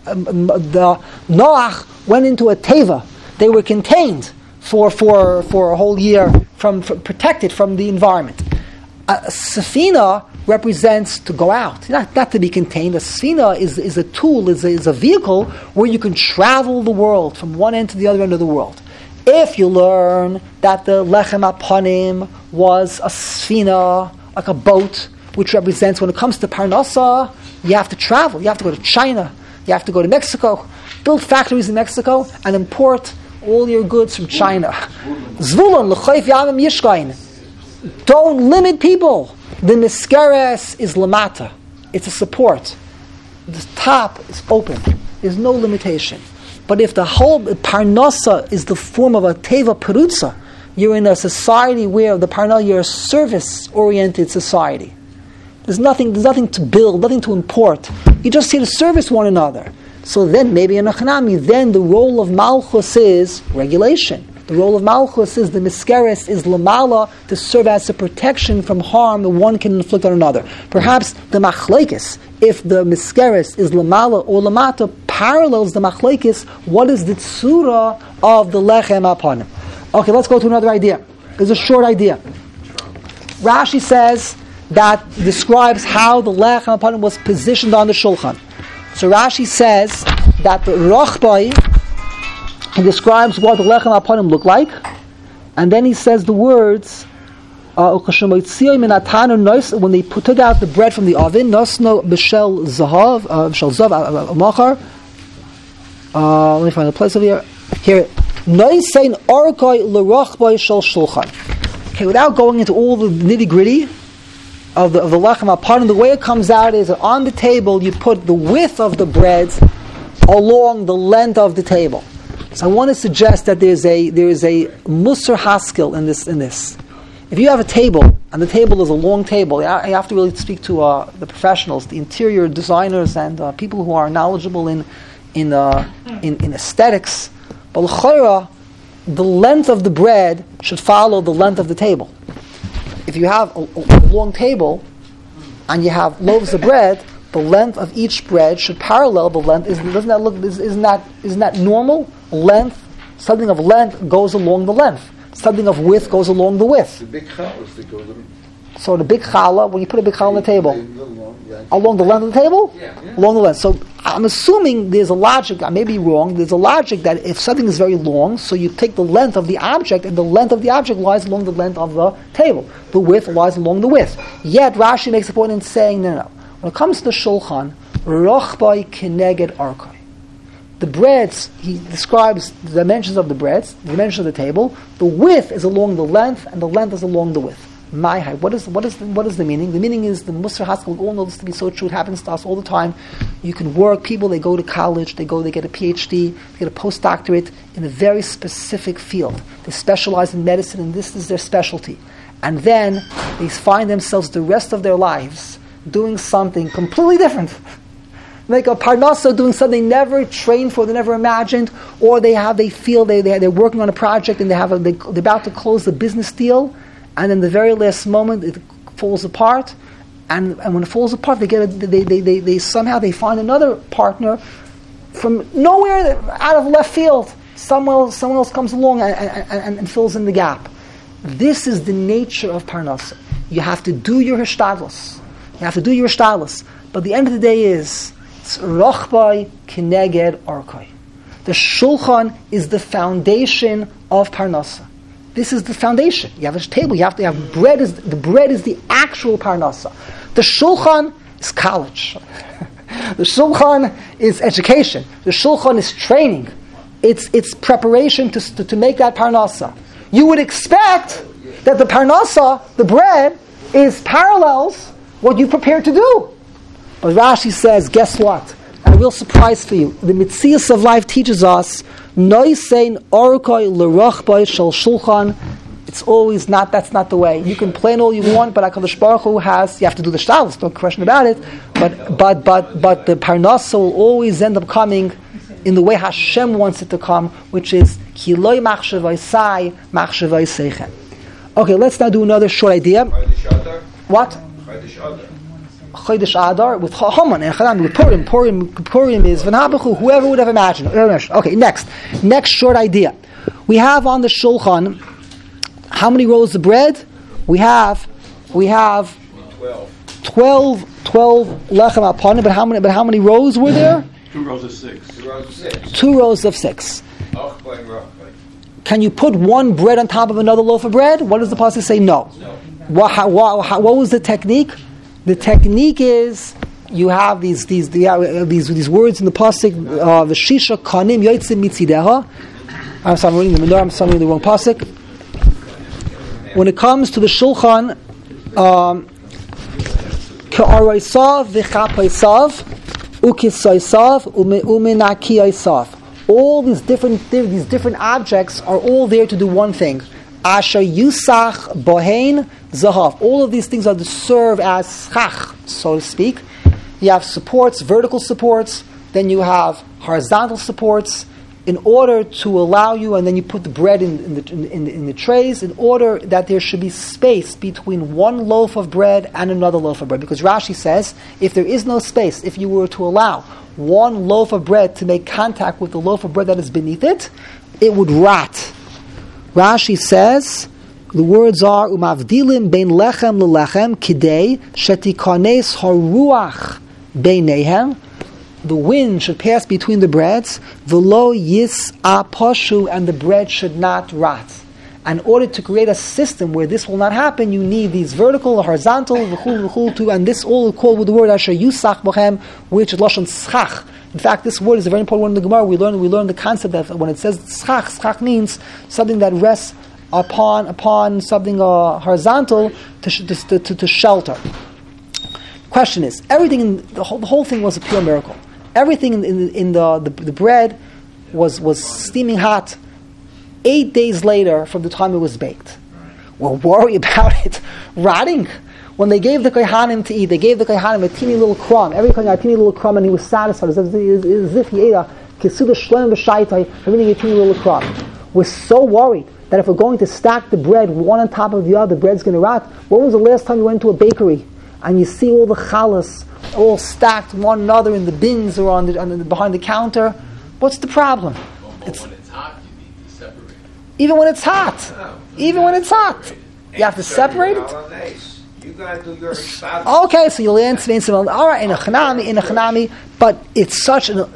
The Noach went into a teva. They were contained for a whole year, protected from the environment. A sefina represents to go out, not to be contained. A sefina is a tool, is a vehicle where you can travel the world from one end to the other end of the world. If you learn that the lechem aponim was a sefina, like a boat, which represents, when it comes to parnasa, you have to travel. You have to go to China. You have to go to Mexico, build factories in Mexico, and import all your goods from China. Zvulun l'chayf yamim yishkain. Don't limit people. The miskeres is lamata. It's a support. The top is open. There's no limitation. But if the whole parnasa is the form of a teva perutza, you're in a society where the parnasa, you're a service-oriented society. There's nothing to build, nothing to import. You just here to service one another. So then, maybe in Achanami, then the role of Malchus is regulation. The role of Malchus is the miskeres is lamala, to serve as a protection from harm that one can inflict on another. Perhaps the machlekes, if the miskeres is lamala or lamata, parallels the machlekes. What is the tzura of the lechem aponim? Okay, let's go to another idea. It's a short idea. Rashi says that describes how the lechem aponim was positioned on the shulchan. So Rashi says that the Rachbai, he describes what the lechem aponim looked like, And then he says the words, when they took out the bread from the oven, nosno b'shel zahav, let me find the place over here. Here, noisein orkoi l'rochboi shel shulchan. Okay, without going into all the nitty gritty of the lechem apart, the way it comes out is that on the table you put the width of the bread along the length of the table. So I want to suggest that there is a musar haskell in this. If you have a table and the table is a long table, you have to really speak to the professionals, the interior designers, and people who are knowledgeable in aesthetics. But l'chayra, the length of the bread should follow the length of the table. If you have a long table and you have loaves of bread, the length of each bread should parallel the length. Isn't that normal? Length, something of length goes along the length. Something of width goes along the width. The big challahs that go them. So the big challah, when you put a big challah on the table, along the length of the table? Yeah. Along the length. So I'm assuming there's a logic, I may be wrong, there's a logic that if something is very long, so you take the length of the object, and the length of the object lies along the length of the table. The width lies along the width. Yet Rashi makes a point in saying, no. When it comes to the shulchan, rochbai keneged arkoi. The breads, he describes the dimensions of the breads, the dimensions of the table. The width is along the length, and the length is along the width. My height. What is the meaning? The meaning is the Musar Haskell. We all know this to be so true. It happens to us all the time. You can work. People, they go to college. They get a PhD. They get a postdoctorate in a very specific field. They specialize in medicine, and this is their specialty. And then they find themselves the rest of their lives doing something completely different. Like a parnasa, doing something they never trained for, they never imagined, or they're working on a project and they're about to close the business deal, and in the very last moment it falls apart, and when it falls apart, they somehow find another partner from nowhere, out of left field. Someone else comes along and fills in the gap. This is the nature of parnasa. You have to do your hishtadlus. But the end of the day is rochbai keneged arkoi. The shulchan is the foundation of parnasa. This is the foundation. You have a table. You have to have bread. The bread is the actual parnasa. The shulchan is college. The shulchan is education. The shulchan is training. It's preparation to make that parnasa. You would expect that the parnasa, the bread, is parallels what you prepared to do. But Rashi says, guess what? A real surprise for you. The Mitzias of life teaches us, noisein orkoi l'rochboi shel shulchan. It's always not, that's not the way. You can plan all you want, but HaKadosh Baruch Hu has, you have to do the shtalos, no question about it, but the parnasa will always end up coming in the way Hashem wants it to come, which is, ki loi machshavai sai, machshavai seichem. Okay, let's now do another short idea. What? Chodesh Adar with Haman and Chanan with Purim is V'nahabachu, whoever would have imagined. Okay, next short idea. We have on the Shulchan how many rows of bread? We have 12 lechem apanim, but how many rows were there? 2 rows of 6. 2 rows of 6. Can you put one bread on top of another loaf of bread? What does the pasuk say? No. What was the technique? The technique is you have these words in the pasuk. The shisha kanim yotzim mitzideha. I'm reading the Menorah. I'm reading the wrong pasuk. When it comes to the Shulchan, ke'araisav v'chapaisav ukisaisav umenakiyaisav. All these different objects are all there to do one thing. Asher yusach bohein zahav. All of these things are to serve as chach, so to speak. You have supports, vertical supports. Then you have horizontal supports, in order to allow you, and then you put the bread in the trays, in order that there should be space between one loaf of bread and another loaf of bread. Because Rashi says, if there is no space, if you were to allow one loaf of bread to make contact with the loaf of bread that is beneath it, it would rot. Rashi says, the words are, Umavdilim bein lechem lelechem kidei shetikanes haruach beinehem. The wind should pass between the breads, v'lo yis apashu, and the bread should not rot. And in order to create a system where this will not happen, you need these vertical, horizontal, and this all is called with the word asher yusach b'chem, which is lashon schach. In fact, this word is a very important word in the Gemara. We learn the concept that when it says schach means something that rests upon something horizontal to shelter. Question is, everything in the whole thing was a pure miracle. Everything in the bread was steaming hot 8 days later from the time it was baked. We're worried about it rotting. When they gave the Kohanim to eat, they gave the Kohanim a teeny little crumb. Every Kohen got a teeny little crumb, and he was satisfied. As if he ate a kesuda shlem v'shaitai, everything a teeny little crumb. We're so worried that if we're going to stack the bread one on top of the other, the bread's going to rot. When was the last time you went to a bakery and you see all the challahs all stacked one another in the bins or behind the counter? What's the problem? When it's hot, you need to separate it. Even when it's hot. Even when it's hot. You have to separate it? You gotta do your Okay, so you'll answer all right, in a chanami, but it's such an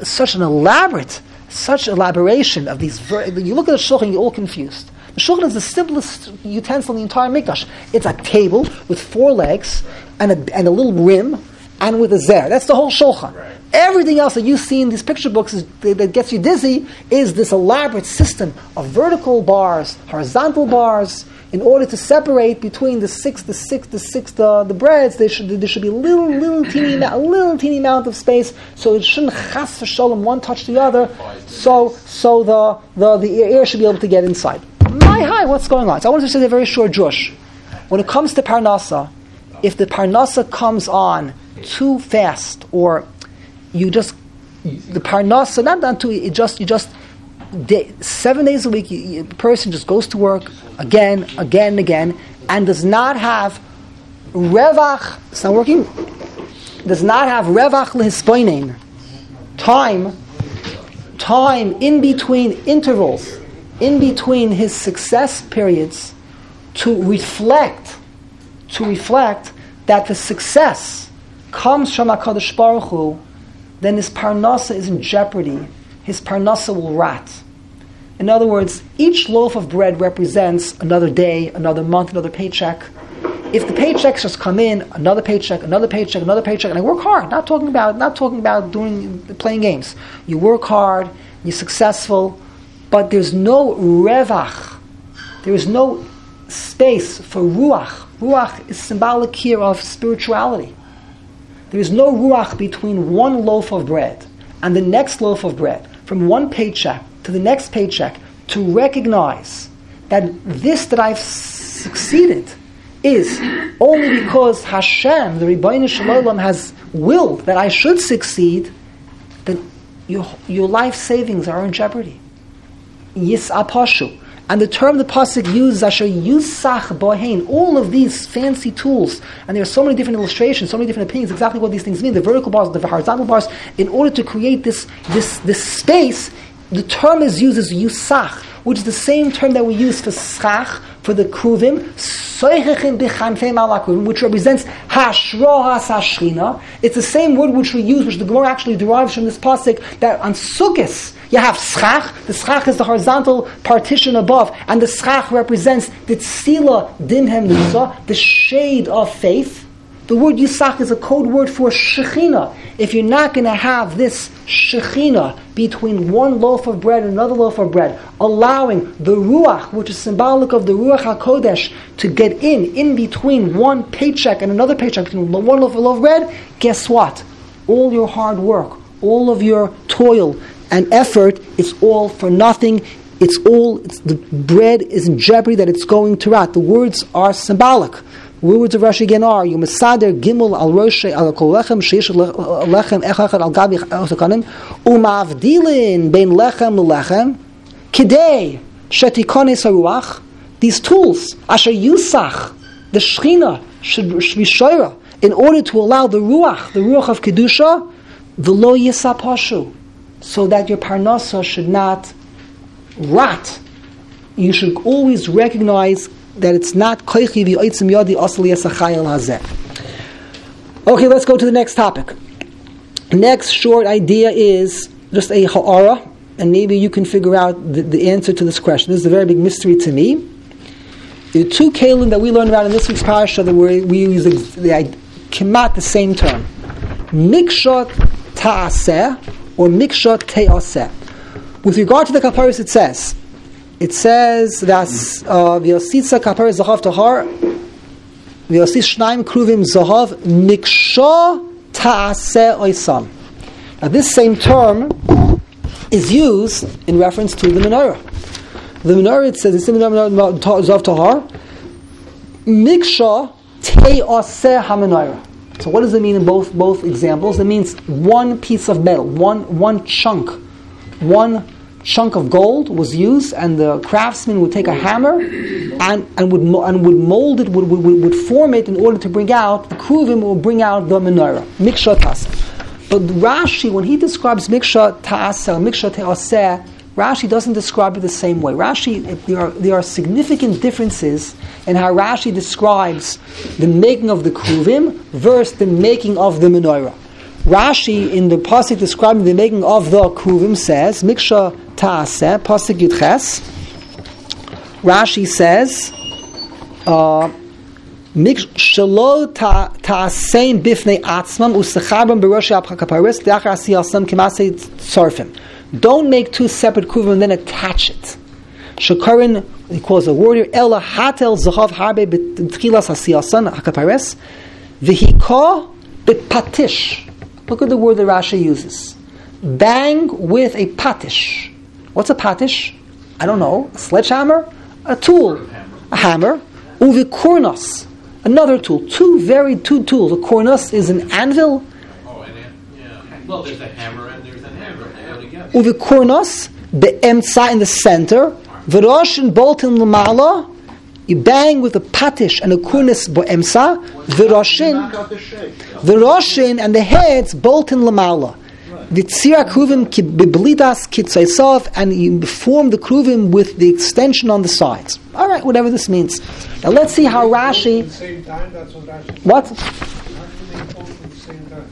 such elaboration of these. You look at the shulchan, you're all confused. The shulchan is the simplest utensil in the entire mikdash. It's a table with 4 legs and a little rim, and with a zer. That's the whole shulchan. Right. Everything else that you see in these picture books that gets you dizzy is this elaborate system of vertical bars, horizontal bars. In order to separate between the breads, there should be a little teeny amount of space, so it shouldn't chas v'sholem one touch the other, so the air should be able to get inside. My what's going on? So I want to say a very short drush. When it comes to parnasa, if the parnasa comes on too fast, or the parnasa not too, you just 7 days a week, a person just goes to work again and again, and does not have revach. It's not working. Does not have revach lehispoinen, time in between intervals, in between his success periods, to reflect that the success comes from HaKadosh Baruch Hu, then his parnasa is in jeopardy. His parnasa will rot. In other words, each loaf of bread represents another day, another month, another paycheck. If the paychecks just come in, another paycheck, and I work hard. Not talking about playing games. You work hard, you're successful, but there's no revach. There is no space for ruach. Ruach is symbolic here of spirituality. There is no ruach between one loaf of bread and the next loaf of bread, from one paycheck to the next paycheck, to recognize that this that I've succeeded is only because Hashem, the Ribbono Shel Olam, has willed that I should succeed, then your life savings are in jeopardy. Yis'apashu. And the term the pasuk uses, asher yusach bohein, all of these fancy tools, and there are so many different illustrations, so many different opinions, exactly what these things mean, the vertical bars, the horizontal bars, in order to create this space, the term is used as yusach, which is the same term that we use for schach, for the kruvim, which represents hashrohas hashchina. It's the same word which we use, which the Gemara actually derives from this pasuk, that on Sukkos you have schach. The schach is the horizontal partition above, and the schach represents the tzila dimhem nisa, the shade of faith. The word Yisach is a code word for Shekhinah. If you're not going to have this Shekhinah between one loaf of bread and another loaf of bread, allowing the Ruach, which is symbolic of the Ruach HaKodesh, to get in between one paycheck and another paycheck, between one loaf of bread, guess what? All your hard work, all of your toil and effort, it's all for nothing. The bread is in jeopardy that it's going to rot. The words are symbolic. Words of Rashi again are Yumasader Gimel al Roshe al Kolechem Sheish Lechem Echachad al Gabi Osakanim Umavdilin Bein Lechem Lechem Kidei Shetikones Haruach. These tools, Asher Yusach, the Shechina should be shoira in order to allow the Ruach of Kedusha, V'lo Yisapashu, so that your parnasa should not rot. You should always recognize that it's not koichi v'oitzim yadi asli esachayel hazeh. Okay, let's go to the next topic. Next short idea is just a ha'ara, and maybe you can figure out the answer to this question. This is a very big mystery to me. The two kelim that we learned about in this week's parasha that we use the kemat the same term. Miksha ta'aseh or miksha te'aseh. With regard to the kaparis, it says that v'yositza kaparis zahav tahar v'yosit shnaim kruvim zahav miksha ta'aseh oisam. Now this same term is used in reference to the menorah. The menorah, it says, it's the menorah zahav tahar miksha te'aseh ha-menorah. So what does it mean in both examples? It means one piece of metal, one chunk of gold was used, and the craftsman would take a hammer and would mold it, would form it in order to bring out the kruvim, or bring out the menorah. Miksha ta'aseh. But Rashi, when he describes miksha ta'aseh, miksha te'aseh, Rashi doesn't describe it the same way. Rashi, there are significant differences in how Rashi describes the making of the kruvim versus the making of the menorah. Rashi, in the pasuk describing the making of the kruvim, says, Miksha ta'aseh, pasuk Yudches. Rashi says, Shelo ta'asein bifnei atzmam usechabam b'rosh ha'kaparis de'achar asiyasam kimasei tzarfim. Don't make two separate kruvim and then attach it. Shekarin, he calls a word here, Ela hatel zahav harbe b'tchilas hasiyasan hakapares v'hika b'patish. Look at the word that Rashi uses. Bang with a patish. What's a patish? I don't know. A sledgehammer? A tool. A hammer. Uvikornos. Another tool. Two tools. A kornos is an anvil. Well, there's a hammer and there's an hammer. Uvikornos, be'emtza in the center. V'roshin boltin l'mala. You bang with a patish and a kurnis be'emtza. V'roshin and the heads boltin l'mala. V'tzira kruvim b'blidas kitzaisav, and you form the kruvim with the extension on the sides. All right, whatever this means. Now let's see how Rashi. At the same time, that's what Rashi says. What? Actually, both at the same time.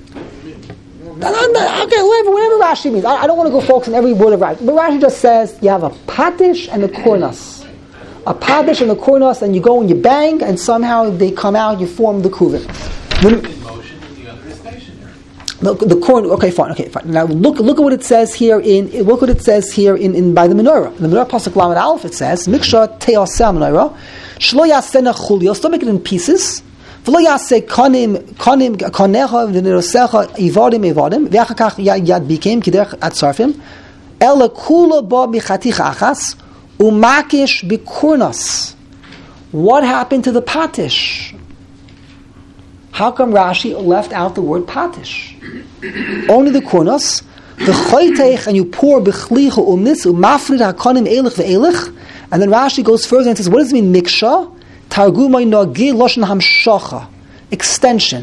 Okay, whatever Rashi means. I don't want to go focus on every word of Rashi. But Rashi just says you have a patish and a kornas. A patish and a kornas, and you go and you bang, and somehow they come out, you form the kruvim. In motion and the other is stationary. The corn. Okay, fine. Now look at what it says here in by the menorah. The menorah pasuk lamed aleph, it says miksha te'aseh menorah shlo yasena chulios. Don't make it in pieces. V'lo yaseh kanim kanecha v'nerosecha ivadim v'achar kach yad bikim k'derech atzarfim ela kula ba b'chaticha achas umakish b'kurnas. What happened to the patish? How come Rashi left out the word patish? Only the kurnas, the choyteich, and you pour b'chlicha umnis umafrid hakonim elich ve'elich, and then Rashi goes further and says, what does it mean miksha? Targumay nagi loshen hamshacha, extension.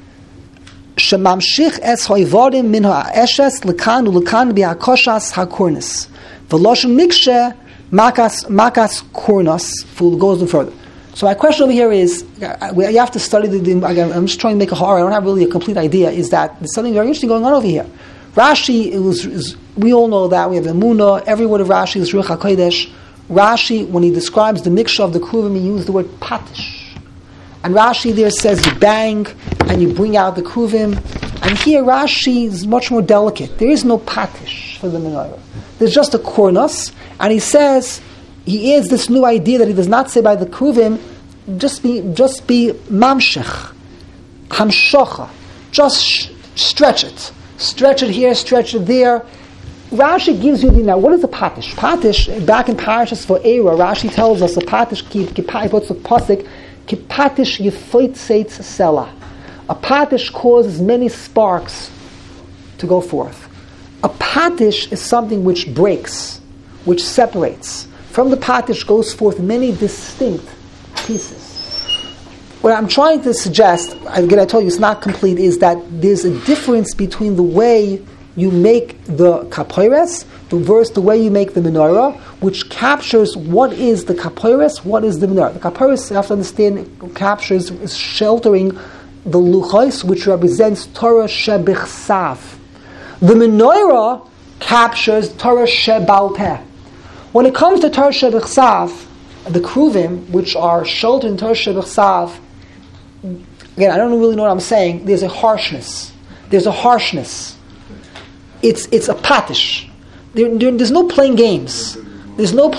Shemamshich es hoivadim min ha'eshes lekan ulekan bi'akoshas hakurnis. V'loshen miksha makas kurnas. Goes no further. So my question over here is, you have to study I'm just trying to make a horror. I don't have really a complete idea. Is that there's something very interesting going on over here? Rashi, we all know that we have Emunah. Every word of Rashi is Ruach HaKodesh. Rashi, when he describes the mixture of the kruvim, he used the word patish. And Rashi there says you bang and you bring out the kruvim. And here Rashi is much more delicate. There is no patish for the menorah. There's just a kornos. And he says, he adds this new idea that he does not say by the kruvim, just be mamshech, hamshocha, just stretch it here, stretch it there. Rashi gives you now. What is a patish? Patish, back in parashas for Eira, Rashi tells us a patish puts the pasuk kipatish yifotzeitz sela. A patish causes many sparks to go forth. A patish is something which breaks, which separates. From the patish goes forth many distinct pieces. What I'm trying to suggest, again I told you it's not complete, is that there's a difference between the way you make the kapoires versus the way you make the menorah, which captures what is the kapoires, what is the menorah. The kapoires, you have to understand, captures, is sheltering the luchos, which represents Torah shebichsav. The menorah captures Torah shebal peh. When it comes to Torah shebichsav, the kruvim, which are sheltered in Torah Shebechsav, again, I don't really know what I'm saying. There's a harshness. It's a patish. There's no playing games. There's no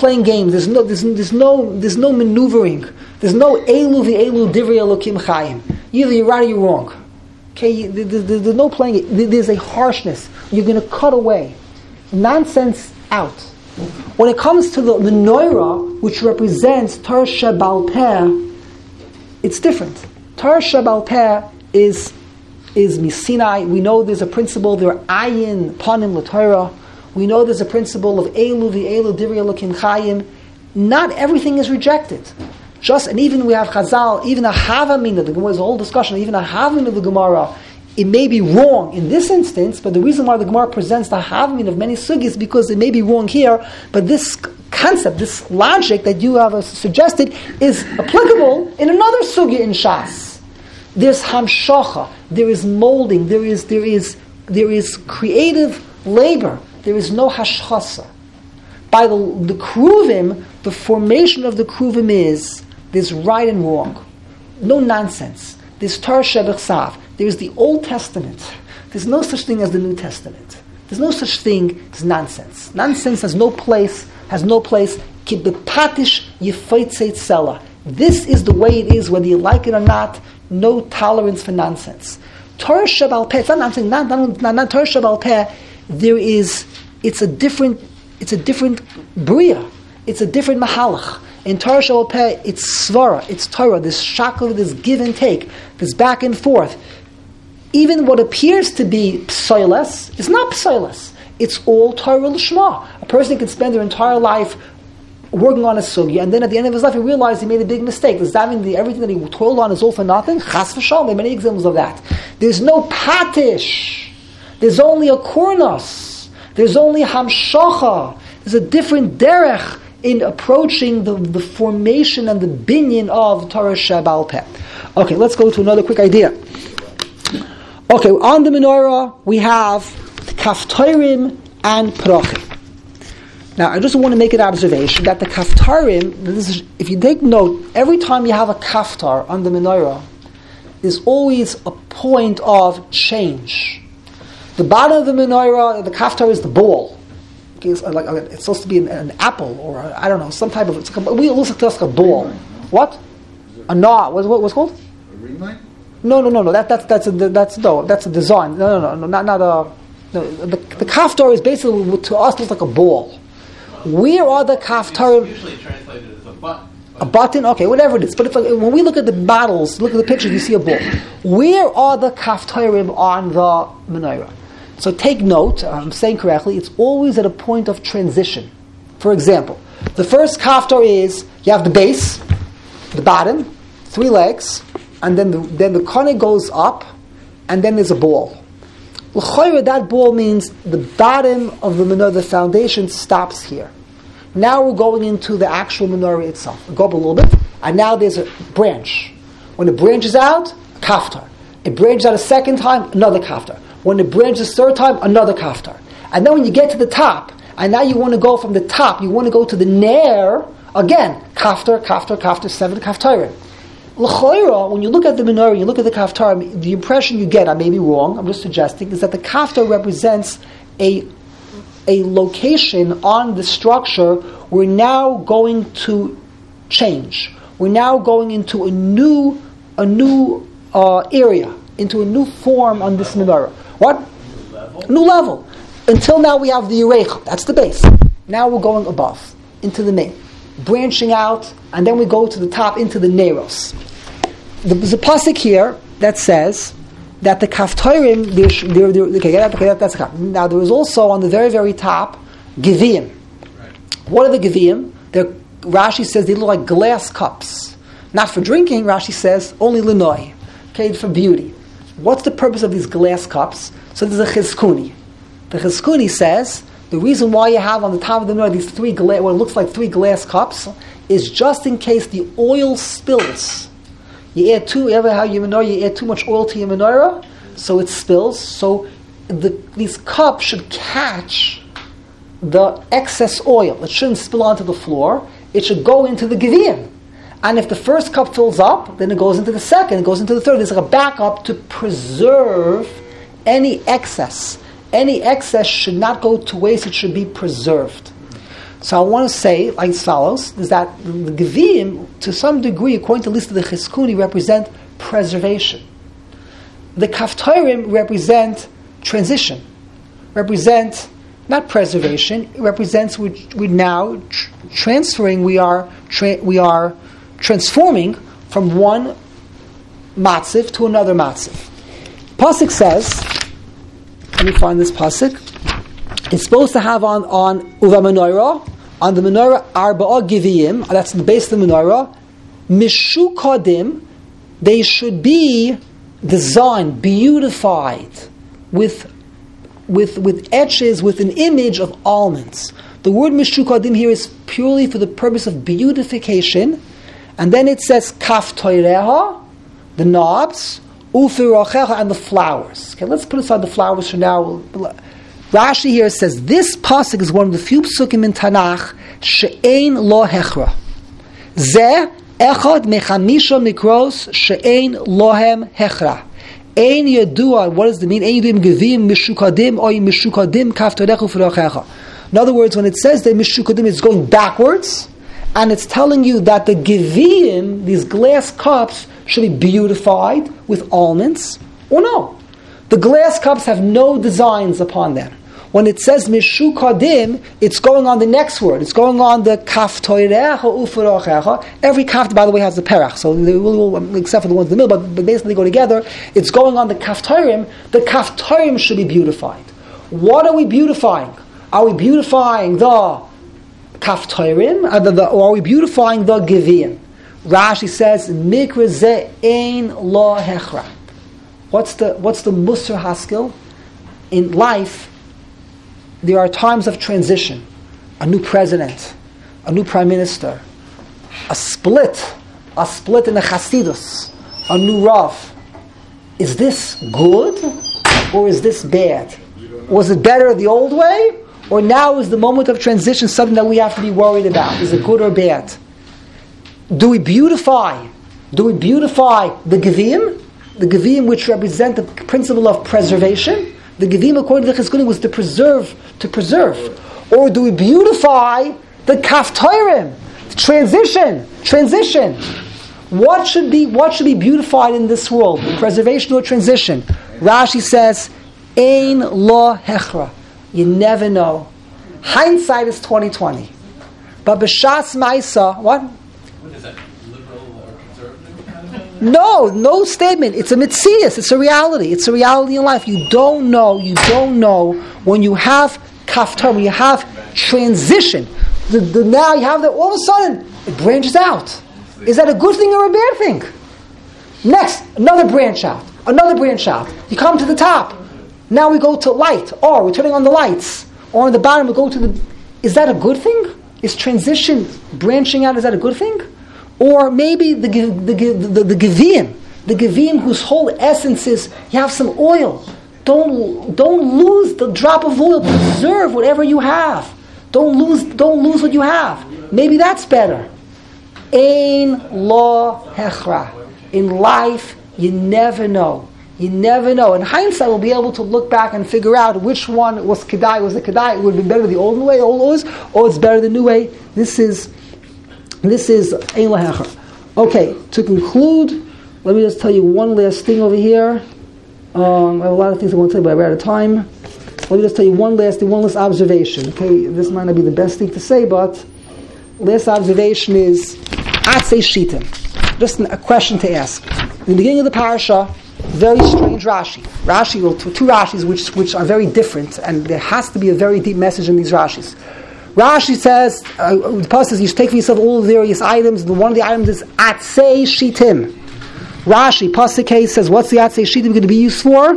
maneuvering. There's no elu v'elu divrei Elokim chayim. Either you're right or you're wrong. Okay, there's no playing. There's a harshness. You're going to cut away. Nonsense out. When it comes to the menorah, which represents Torah Sheba'al Peh, it's different. Torah Sheba'al Peh is Misinai. We know there's a principle. There are ayin panim l'Torah. We know there's a principle of elu v'elu divrei Elokim chayim. Not everything is rejected. And even we have Chazal, even a Havamin of the Gemara, there's a whole discussion, even a Havamin of the Gemara, it may be wrong in this instance, but the reason why the Gemara presents the Havamin of many sugis is because it may be wrong here, but this concept, this logic that you have suggested is applicable in another sugi in Shas. There's Hamshacha, there is molding, there is creative labor, there is no Hashchasa. By the kruvim, the formation of the kruvim is there's right and wrong. No nonsense. There's Torah Shebechsav. There's the Old Testament. There's no such thing as the New Testament. There's no such thing as nonsense. Nonsense has no place. Ki bepatish yifeitzeit sela. This is the way it is, whether you like it or not. No tolerance for nonsense. Torah Sheba'al Peh. It's not nonsense. Not Torah Sheba'al Peh. It's a different bria. It's a different mahalach. In Torah Sheba'al Peh, it's svara, it's Torah, this shackle, this give and take, this back and forth. Even what appears to be psoiles is not psoiles. It's all Torah l'shma. A person can spend their entire life working on a sugya, and then at the end of his life he realized he made a big mistake. Does that mean everything that he toiled on is all for nothing? Chas v'shalom. There are many examples of that. There's no patish. There's only a kurnos. There's only hamshacha. There's a different derech in approaching the formation and the binyan of Torah Sheba'al Peh. Okay, let's go to another quick idea. Okay, on the menorah we have kaftorim and parochim. Now, I just want to make an observation that the kaftarim, if you take note, every time you have a kaftar on the menorah, there's always a point of change. The bottom of the menorah, the kaftar is the ball. It's supposed to be an apple or I don't know, some type of. It looks like a ball. What? A knot. What's it called? A ring light? No. That's a design. No, not a. No, the kaftar is basically to us looks like a ball. Where are the kaftarim? It's usually translated as a button. A button, okay, whatever it is. But when we look at the models, look at the pictures, you see a ball. Where are the kaftarim on the menorah? So take note, I'm saying correctly, it's always at a point of transition. For example, the first kaftar is, you have the base, the bottom, 3 legs, and then the kone goes up, and then there's a ball. L'chayra, that ball means the bottom of the menorah, the foundation, stops here. Now we're going into the actual menorah itself. We'll go up a little bit, and now there's a branch. When it branches out, a kaftar. It branches out a second time, another kaftar. When it branches third time, another kaftar. And then when you get to the top, and now you want to go from the top, you want to go to the nair, again, kaftar, 7 kaftarim. L'chayra, when you look at the menorah, you look at the kaftar, the impression you get, I may be wrong, I'm just suggesting, is that the kaftar represents a location on the structure. We're now going to change. We're now going into a new area, into a new form on this menorah. What? New level. Until now we have the Yerecha, that's the base. Now we're going above, into the main, branching out, and then we go to the top, into the Neros. There's a pasuk here that says that the kaftarim, that's a kaf. Now there is also on the very, very top, Gevim. Right. What are the Gevim? Rashi says they look like glass cups. Not for drinking, Rashi says, only linoi. Okay, for beauty. What's the purpose of these glass cups? So there's a chizkuni. The chizkuni says, the reason why you have on the top of the menorah these what looks like 3 glass cups is just in case the oil spills. You add you add too much oil to your menorah, so it spills. So these cups should catch the excess oil. It shouldn't spill onto the floor. it should go into the Gevim. And if the first cup fills up, then it goes into the second, it goes into the third. There's like a backup to preserve any excess. Any excess should not go to waste, it should be preserved. So I want to say, like as follows, is that the Gevim, to some degree, according to at least the Chizkuni, represent preservation. The Kaftorim represent transition, represent not preservation, it represents we're now transferring, we are transforming from one matziv to another matziv. Pasuk says, let me find this pasuk. It's supposed to have on Uva Menorah, on the menorah Arba'a Giviyim, that's the base of the menorah, Mishukadim, they should be designed, beautified, with etches, with an image of almonds. The word Mishukadim here is purely for the purpose of beautification. And then it says Kaf Toireha, the knobs, Ufirochecha, and the flowers. Okay, let's put aside the flowers for now. Rashi here says this pasuk is one of the few psukim in Tanakh she'ein lo hechra. Zeh echad mechamisha mikros she'ein lohem hechra. Ein yadua. What does it mean? Ein yaduim gevim mishukadim oy mishukadim kaf toirecha ufirochecha. In other words, when it says that mishukadim is going backwards, and it's telling you that the gevim, these glass cups, should be beautified with almonds, or no? The glass cups have no designs upon them. When it says mishukadim, it's going on the next word. It's going on the kaf toirecha ufirochecha. Every kaf, by the way, has a perach, so they will, except for the ones in the middle, but basically they go together. It's going on the kaftorim. The kaftorim should be beautified. What are we beautifying? Are we beautifying the kaftorim, or are we beautifying the gevim? Rashi says, mikra ze ein lo hechra. What's the musar haskell? In life, there are times of transition. A new president, a new prime minister, a split in the Chasidus, a new Rav. Is this good or is this bad? Was it better the old way? Or now is the moment of transition something that we have to be worried about? Is it good or bad? Do we beautify the Gevim? The Gevim which represent the principle of preservation? The Gevim, according to the Chizkuni, was to preserve. Or do we beautify the Kaftorim? Transition. What should be beautified in this world? Preservation or transition? Rashi says, Ein lo hechra. You never know. Hindsight is 20/20. But b'shas ma'isa, what? What is that? Liberal or conservative kind of thing? No statement. It's a mitzias. It's a reality. It's a reality in life. You don't know when you have kaftar, when you have transition. Now you have that. All of a sudden, it branches out. Is that a good thing or a bad thing? Next, another branch out. You come to the top. Now we go to light, or we're turning on the lights, or on the bottom we go to the... Is that a good thing? Is transition, branching out, is that a good thing? Or maybe the Gevim, whose whole essence is, you have some oil. Don't lose the drop of oil. Preserve whatever you have. Don't lose what you have. Maybe that's better. Ein lo hechra. In life, you never know. In hindsight, we'll be able to look back and figure out which one was kedai. Was it kedai? It would have been better the old way, or it's better the new way. This is ein lo hechra. Okay, to conclude, let me just tell you one last thing over here. I have a lot of things I want to tell you, but we're out of time. Let me just tell you one last observation. Okay, this might not be the best thing to say, but last observation is atzei shitim. Just a question to ask. In the beginning of the parasha, very strange Rashi. Two Rashis which are very different, and there has to be a very deep message in these Rashis. Rashi says, the pasuk says, you should take for yourself all the various items, and one of the items is atzei shitim. Rashi, pasuk says, what's the atzei shitim going to be used for?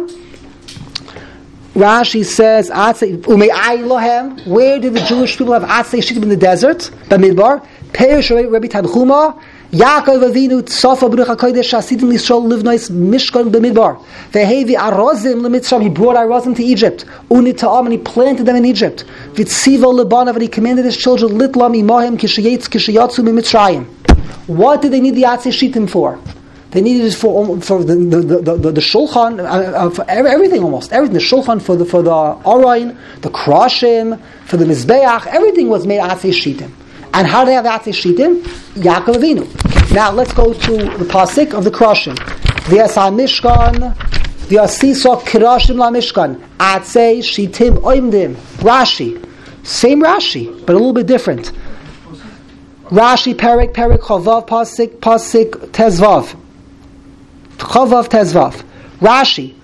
Rashi says, umei lohem. Where did the Jewish people have atzei shitim in the desert? Bamidbar. Perish Rabbi Tanchuma. Yaakov Avinu tzofa b'ruach hakodesh hasidim l'Yisrael livnois mishkan b'midbar. Vehevi arozim l'Mitzrayim. He brought arozim to Egypt. Unita'am, and he planted them in Egypt. Vitzivo lebanav, and he commanded his children litlam imahem kishayatzu b'Mitzrayim. What did they need the Atzei Shittim for? They needed it for the shulchan, for everything almost. Everything. The shulchan for the orain, the kroshim, for the mizbeach. Everything was made Atzei Shittim. And how do they have Atzei Shittim? Yaakov Avinu. Now let's go to the pasuk of the kroshim. V'yasa mishkan, v'yasisa kroshim la mishkan. Atzei Shittim oimdim. Rashi. Same Rashi, but a little bit different. Rashi, Perek, Chavav, Pasik, Tezvav. Chavav, Tezvav. Rashi.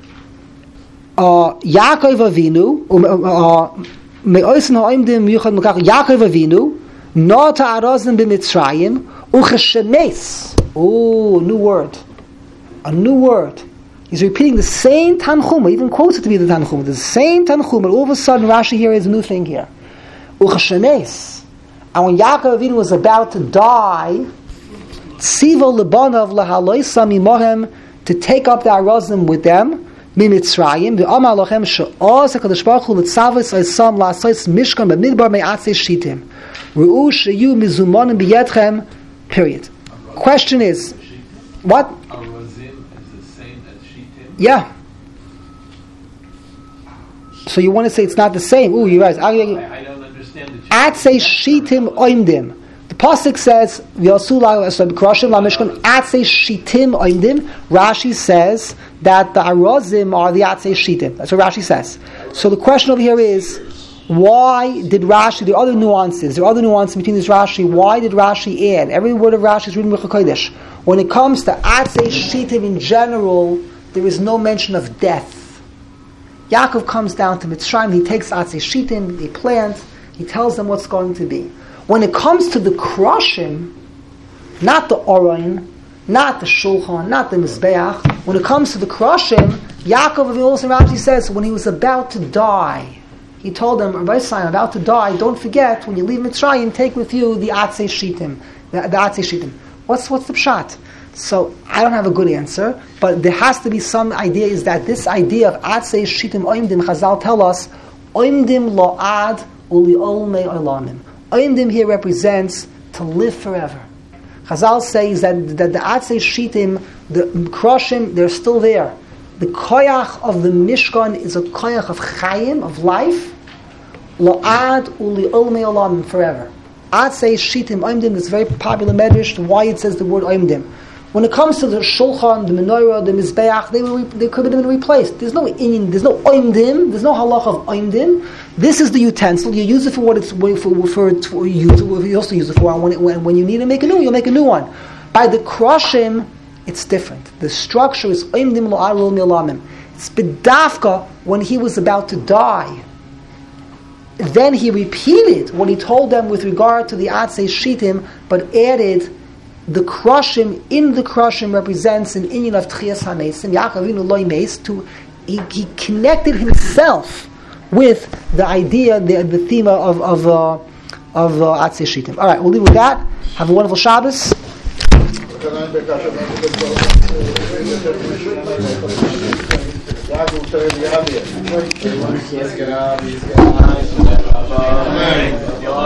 Yaakov Avinu, Me'oisen ha'oimdim yuchad mekach, Yaakov Avinu, Nota arozim b'Mitzrayim, ucheshemes. Oh, new word. A new word. He's repeating the same Tanchuma, even quotes it to be the Tanchuma. The same Tanchuma, but all of a sudden Rashi here is a new thing here. Ucheshemes. And when Yaakov Avinu was about to die, Tzivo lebanav lahaloisam imohem, to take up the arozim with them, miMitzrayim, v'amar lochem she'oz HaKadosh Baruch Hu l'tzavos oisam la'asos mishkan b'midbar me'atzei shittim, ru'u she'yu mizumonim b'yedchem, period. Question is, what? Arozim is the same as shittim? Yeah. So you want to say it's not the same? Ooh, you're right. I don't understand the Atzei Shittim Oimdim. The pasuk says V'yasu Kroshim La Mishkan Atzei Shittim Oimdim. Rashi says that the Arozim are the Atzei Shittim. That's what Rashi says. So the question over here is, why did Rashi? There are other nuances. There are other nuances between this Rashi. Why did Rashi add? Every word of Rashi is written with Kodesh. When it comes to Atzei Shittim in general, there is no mention of death. Yaakov comes down to Mitzrayim. He takes Atzei Shittim. He plants. He tells them what's going to be. When it comes to the Kroshim, not the Orain, not the Shulchan, not the Mizbeach, when it comes to the Kroshim, Yaakov Avinu Rashi says, when he was about to die, he told them, Rabbi Yisrael, I'm about to die, don't forget, when you leave Mitzrayim, take with you the Atzei Shittim. The Atzei Shittim. What's the pshat? So, I don't have a good answer, but there has to be some idea, is that this idea of Atzei Shittim Oimdim, Chazal tell us, Oimdim lo'ad uli olmei olamim. Oimdim here represents to live forever. Chazal says that the Atzei Shittim, the Kroshim, they're still there. The koyach of the Mishkan is a koyach of chayim, of life. Lo'ad uli olmei olamim, forever. Atzei Shittim Oimdim is a very popular medrash, why it says the word Oimdim. When it comes to the Shulchan, the Menorah, the Mizbeach, they could have been replaced. There's no oimdim, there's no halach of oimdim. This is the utensil. You use it for what it's for you also use it for. When you need to make a new one, you'll make a new one. By the Kroshim, it's different. The structure is oimdim lo'arul milamim. It's bedafka when he was about to die. Then he repeated what he told them with regard to the Atzei Shittim, but added the Kroshim. In the Kroshim represents an inyan of Tchias HaMesim. Yaakov Avinu lo yimeis, he connected himself with the idea, the theme of Atzei Shittim. All right, we'll leave with that. Have a wonderful Shabbos.